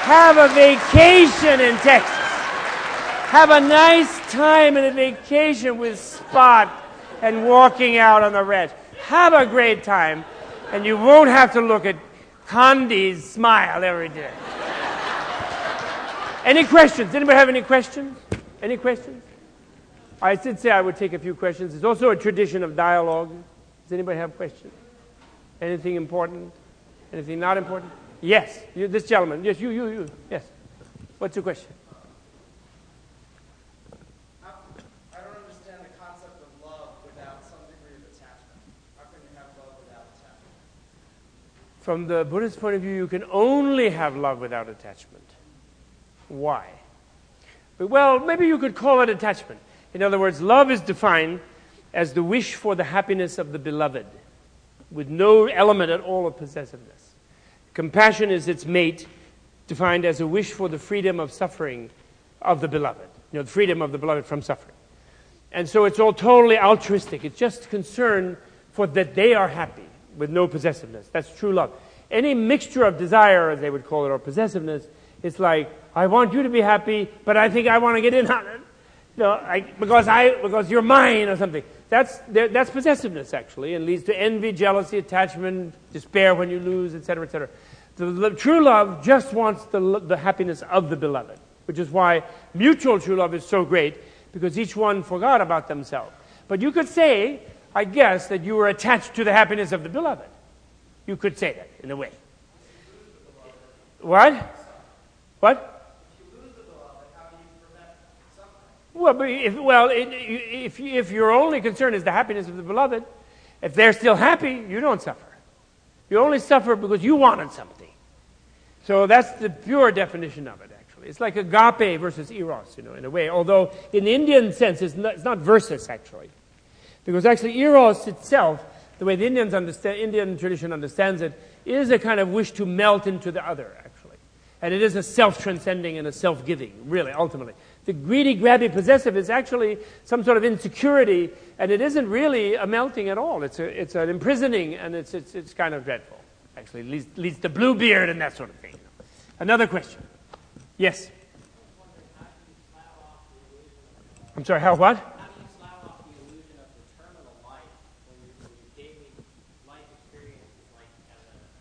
Have a vacation in Texas. Have a nice time in a vacation with Spot and walking out on the ranch. Have a great time, and you won't have to look at Condi's smile every day. Any questions? Anybody have any questions? Any questions? I did say I would take a few questions. It's also a tradition of dialogue. Does anybody have questions? Anything important? Anything not important? Yes. You, this gentleman. Yes, you, you, you. Yes. What's your question? I don't understand the concept of love without some degree of attachment. How can you have love without attachment? From the Buddhist point of view, you can only have love without attachment. Why? But, well, maybe you could call it attachment. In other words, love is defined as the wish for the happiness of the beloved, with no element at all of possessiveness. Compassion is its mate, defined as a wish for the freedom of suffering of the beloved, you know, the freedom of the beloved from suffering. And so it's all totally altruistic. It's just concern for that they are happy with no possessiveness. That's true love. Any mixture of desire, as they would call it, or possessiveness, it's like, I want you to be happy, but I think I want to get in on it. You know, I, because I because you're mine or something. That's that's possessiveness actually, and leads to envy, jealousy, attachment, despair when you lose, et cetera, et cetera. The, the true love just wants the the happiness of the beloved, which is why mutual true love is so great, because each one forgot about themselves. But you could say, I guess, that you were attached to the happiness of the beloved. You could say that in a way. What? What? Well, but if, well, it, if if your only concern is the happiness of the beloved, if they're still happy, you don't suffer. You only suffer because you wanted something. So that's the pure definition of it, actually. It's like agape versus eros, you know, in a way. Although in the Indian sense, it's not, it's not versus, actually. Because actually eros itself, the way the Indians understand, Indian tradition understands it, is a kind of wish to melt into the other, actually. And it is a self-transcending and a self-giving, really, ultimately. The greedy, grabby, possessive is actually some sort of insecurity, and it isn't really a melting at all. It's a, it's an imprisoning, and it's it's it's kind of dreadful. Actually, it leads, leads to blue beard and that sort of thing. Another question. Yes. I'm sorry. How what? How do you slough off the illusion of the terminal life when you, when you gave me life experiences like as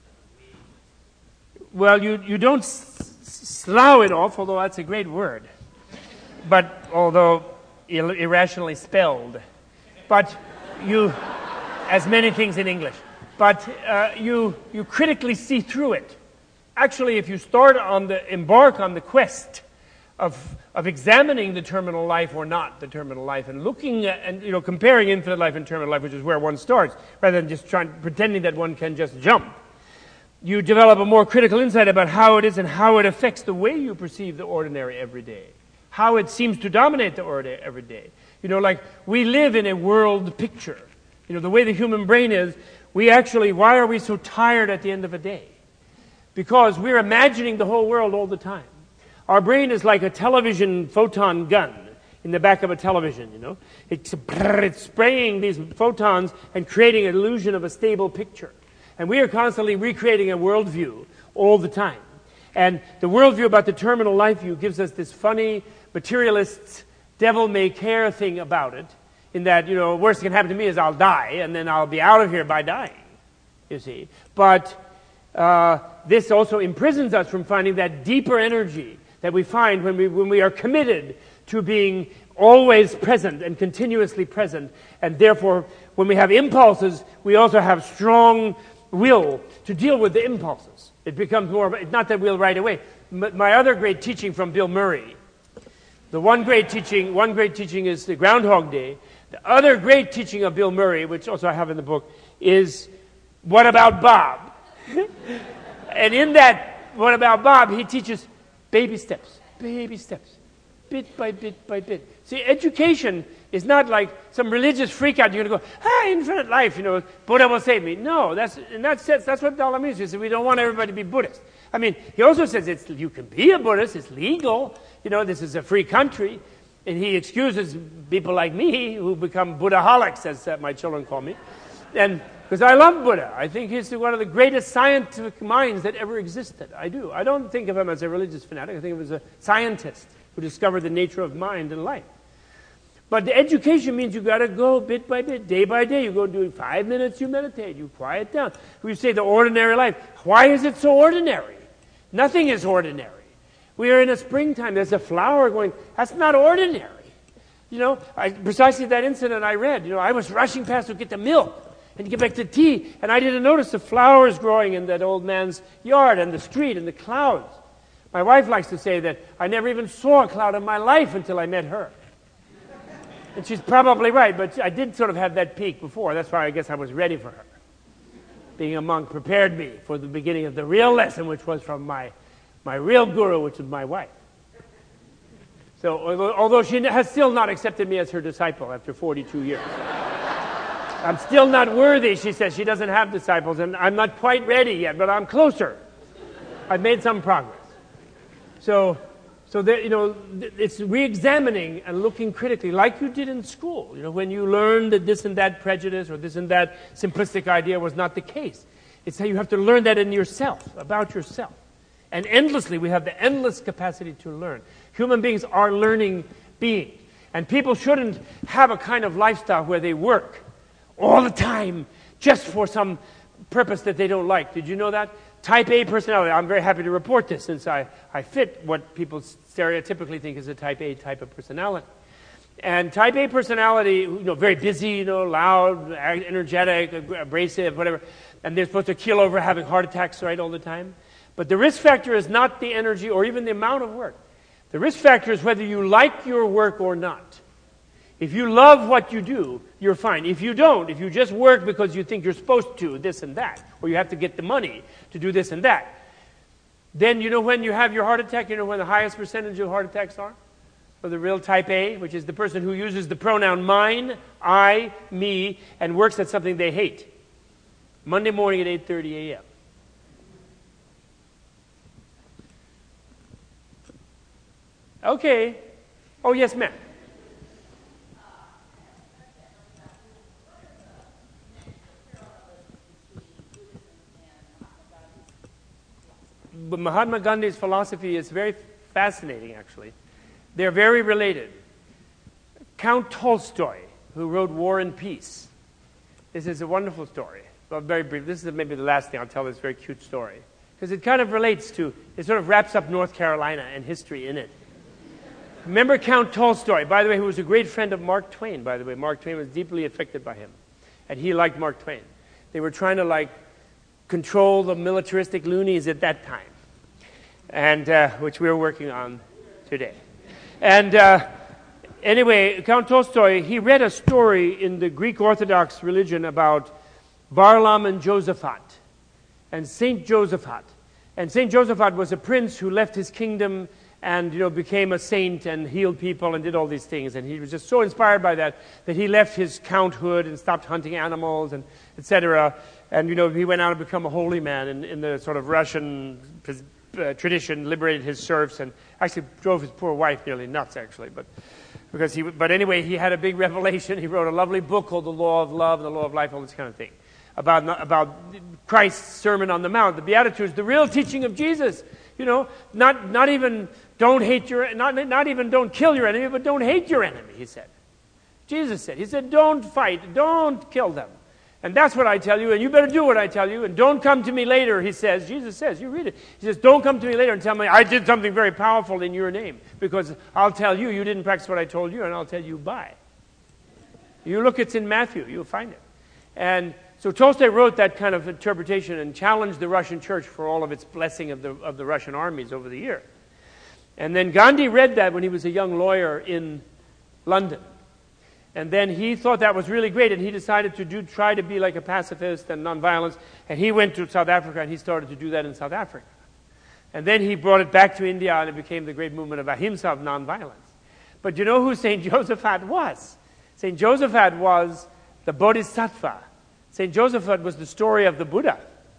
a, as a Well, you you don't s- slough it off, although that's a great word. But although ir- irrationally spelled, but you, as many things in English, but uh, you you critically see through it. Actually, if you start on the embark on the quest of of examining the terminal life or not the terminal life, and looking at, and you know comparing infinite life and terminal life, which is where one starts, rather than just trying pretending that one can just jump, you develop a more critical insight about how it is and how it affects the way you perceive the ordinary every day. How it seems to dominate the order every day. You know, like we live in a world picture. You know, the way the human brain is, we actually, why are we so tired at the end of a day? Because we're imagining the whole world all the time. Our brain is like a television photon gun in the back of a television, you know. It's, it's spraying these photons and creating an illusion of a stable picture. And we are constantly recreating a worldview all the time. And the worldview about the terminal life view gives us this funny materialist devil-may-care thing about it, in that, you know, worst that can happen to me is I'll die, and then I'll be out of here by dying, you see. But uh, this also imprisons us from finding that deeper energy that we find when we when we are committed to being always present and continuously present, and therefore when we have impulses, we also have strong will to deal with the impulses. It becomes more of a, it's not that we'll right away. M- my other great teaching from Bill Murray, the one great teaching, one great teaching is the Groundhog Day. The other great teaching of Bill Murray, which also I have in the book, is What About Bob? And in that What About Bob, he teaches baby steps, baby steps, bit by bit by bit. See, education is not like some religious freak out. You're going to go, ah, infinite life, you know, Buddha will save me. No, that's in that sense, that's what Dalai means. He said we don't want everybody to be Buddhist. I mean, he also says it's you can be a Buddhist, it's legal. You know, this is a free country. And he excuses people like me who become Buddhaholics, as uh, my children call me. And because I love Buddha. I think he's one of the greatest scientific minds that ever existed. I do. I don't think of him as a religious fanatic. I think of him as a scientist who discovered the nature of mind and life. But the education means you got to go bit by bit, day by day. You go do five minutes, you meditate, you quiet down. We say the ordinary life. Why is it so ordinary? Nothing is ordinary. We are in a springtime. There's a flower going. That's not ordinary. You know, I, precisely that incident I read. You know, I was rushing past to get the milk and to get back to tea, and I didn't notice the flowers growing in that old man's yard and the street and the clouds. My wife likes to say that I never even saw a cloud in my life until I met her. And she's probably right, but I did sort of have that peak before. That's why I guess I was ready for her. Being a monk prepared me for the beginning of the real lesson, which was from my, my real guru, which was my wife. So although, although she has still not accepted me as her disciple after forty-two years. I'm still not worthy, she says. She doesn't have disciples, and I'm not quite ready yet, but I'm closer. I've made some progress. So, so that, you know, it's re-examining and looking critically, like you did in school. You know, when you learned that this and that prejudice or this and that simplistic idea was not the case. It's how you have to learn that in yourself, about yourself. And endlessly, we have the endless capacity to learn. Human beings are learning beings. And people shouldn't have a kind of lifestyle where they work all the time just for some purpose that they don't like. Did you know that? Type A personality. I'm very happy to report this since I, I fit what people stereotypically think is a type A type of personality. And type A personality, you know, very busy, you know, loud, energetic, abrasive, whatever. And they're supposed to keel over having heart attacks, right, all the time. But the risk factor is not the energy or even the amount of work. The risk factor is whether you like your work or not. If you love what you do, you're fine. If you don't, if you just work because you think you're supposed to, this and that, or you have to get the money to do this and that, then you know when you have your heart attack, you know when the highest percentage of heart attacks are? For the real type A, which is the person who uses the pronoun mine, I, me, and works at something they hate. Monday morning at eight thirty a.m. Okay. Oh, yes, ma'am. But Mahatma Gandhi's philosophy is very fascinating, actually. They're very related. Count Tolstoy, who wrote War and Peace. This is a wonderful story. Well, very brief. This is maybe the last thing I'll tell this very cute story. Because it kind of relates to, it sort of wraps up North Carolina and history in it. Remember Count Tolstoy, by the way, who was a great friend of Mark Twain, by the way. Mark Twain was deeply affected by him. And he liked Mark Twain. They were trying to, like, control the militaristic loonies at that time, and uh, which we're working on today. And uh, anyway, Count Tolstoy, he read a story in the Greek Orthodox religion about Barlaam and Josaphat, and Saint Josaphat. And Saint Josaphat was a prince who left his kingdom and, you know, became a saint and healed people and did all these things. And he was just so inspired by that that he left his counthood and stopped hunting animals and et cetera. And, you know, he went out and became a holy man in, in the sort of Russian uh, tradition, liberated his serfs, and actually drove his poor wife nearly nuts, actually. But because he, but anyway, he had a big revelation. He wrote a lovely book called The Law of Love, The Law of Life, all this kind of thing, about, about Christ's Sermon on the Mount, the Beatitudes, the real teaching of Jesus. You know, not, not even don't hate your, not, not even don't kill your enemy, but don't hate your enemy, he said. Jesus said, he said, don't fight, don't kill them. And that's what I tell you, and you better do what I tell you, and don't come to me later, he says. Jesus says, you read it. He says, don't come to me later and tell me I did something very powerful in your name, because I'll tell you, you didn't practice what I told you, and I'll tell you bye. You look, it's in Matthew, you'll find it. And so Tolstoy wrote that kind of interpretation and challenged the Russian church for all of its blessing of the, of the Russian armies over the year. And then Gandhi read that when he was a young lawyer in London. And then he thought that was really great, and he decided to do try to be like a pacifist and nonviolence. And he went to South Africa, and he started to do that in South Africa. And then he brought it back to India, and it became the great movement of ahimsa, of nonviolence. But you know who Saint Josaphat was? Saint Josaphat was the Bodhisattva. Saint Josaphat was the story of the Buddha.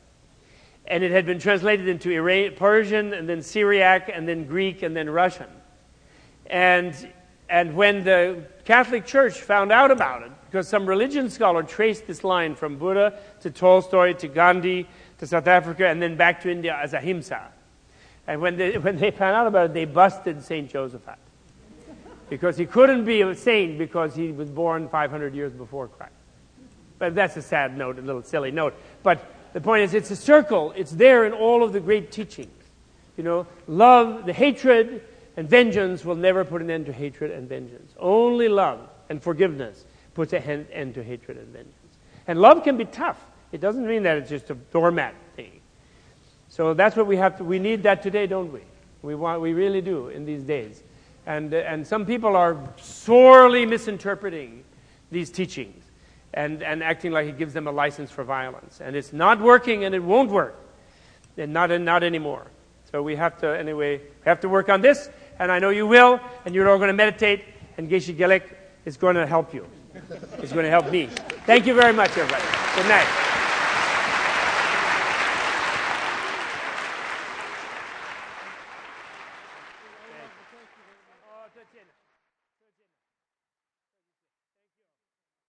And it had been translated into Iran, Persian, and then Syriac, and then Greek, and then Russian. And, and when the Catholic Church found out about it, because some religion scholar traced this line from Buddha to Tolstoy to Gandhi to South Africa and then back to India as ahimsa. And when they, when they found out about it, they busted Saint Josephat. Because he couldn't be a saint because he was born five hundred years before Christ. But that's a sad note, a little silly note. But the point is, it's a circle. It's there in all of the great teachings. You know, love, the hatred, and vengeance will never put an end to hatred and vengeance. Only love and forgiveness puts an end to hatred and vengeance. And love can be tough. It doesn't mean that it's just a doormat thing. So that's what we have to, we need that today, don't we? We want, we really do in these days. And, uh, and some people are sorely misinterpreting these teachings and, and acting like it gives them a license for violence. And it's not working and it won't work. And not, not anymore. So we have to, anyway, we have to work on this. And I know you will. And you're all going to meditate. And Geshe Gelek is going to help you. He's going to help me. Thank you very much, everybody. Good night.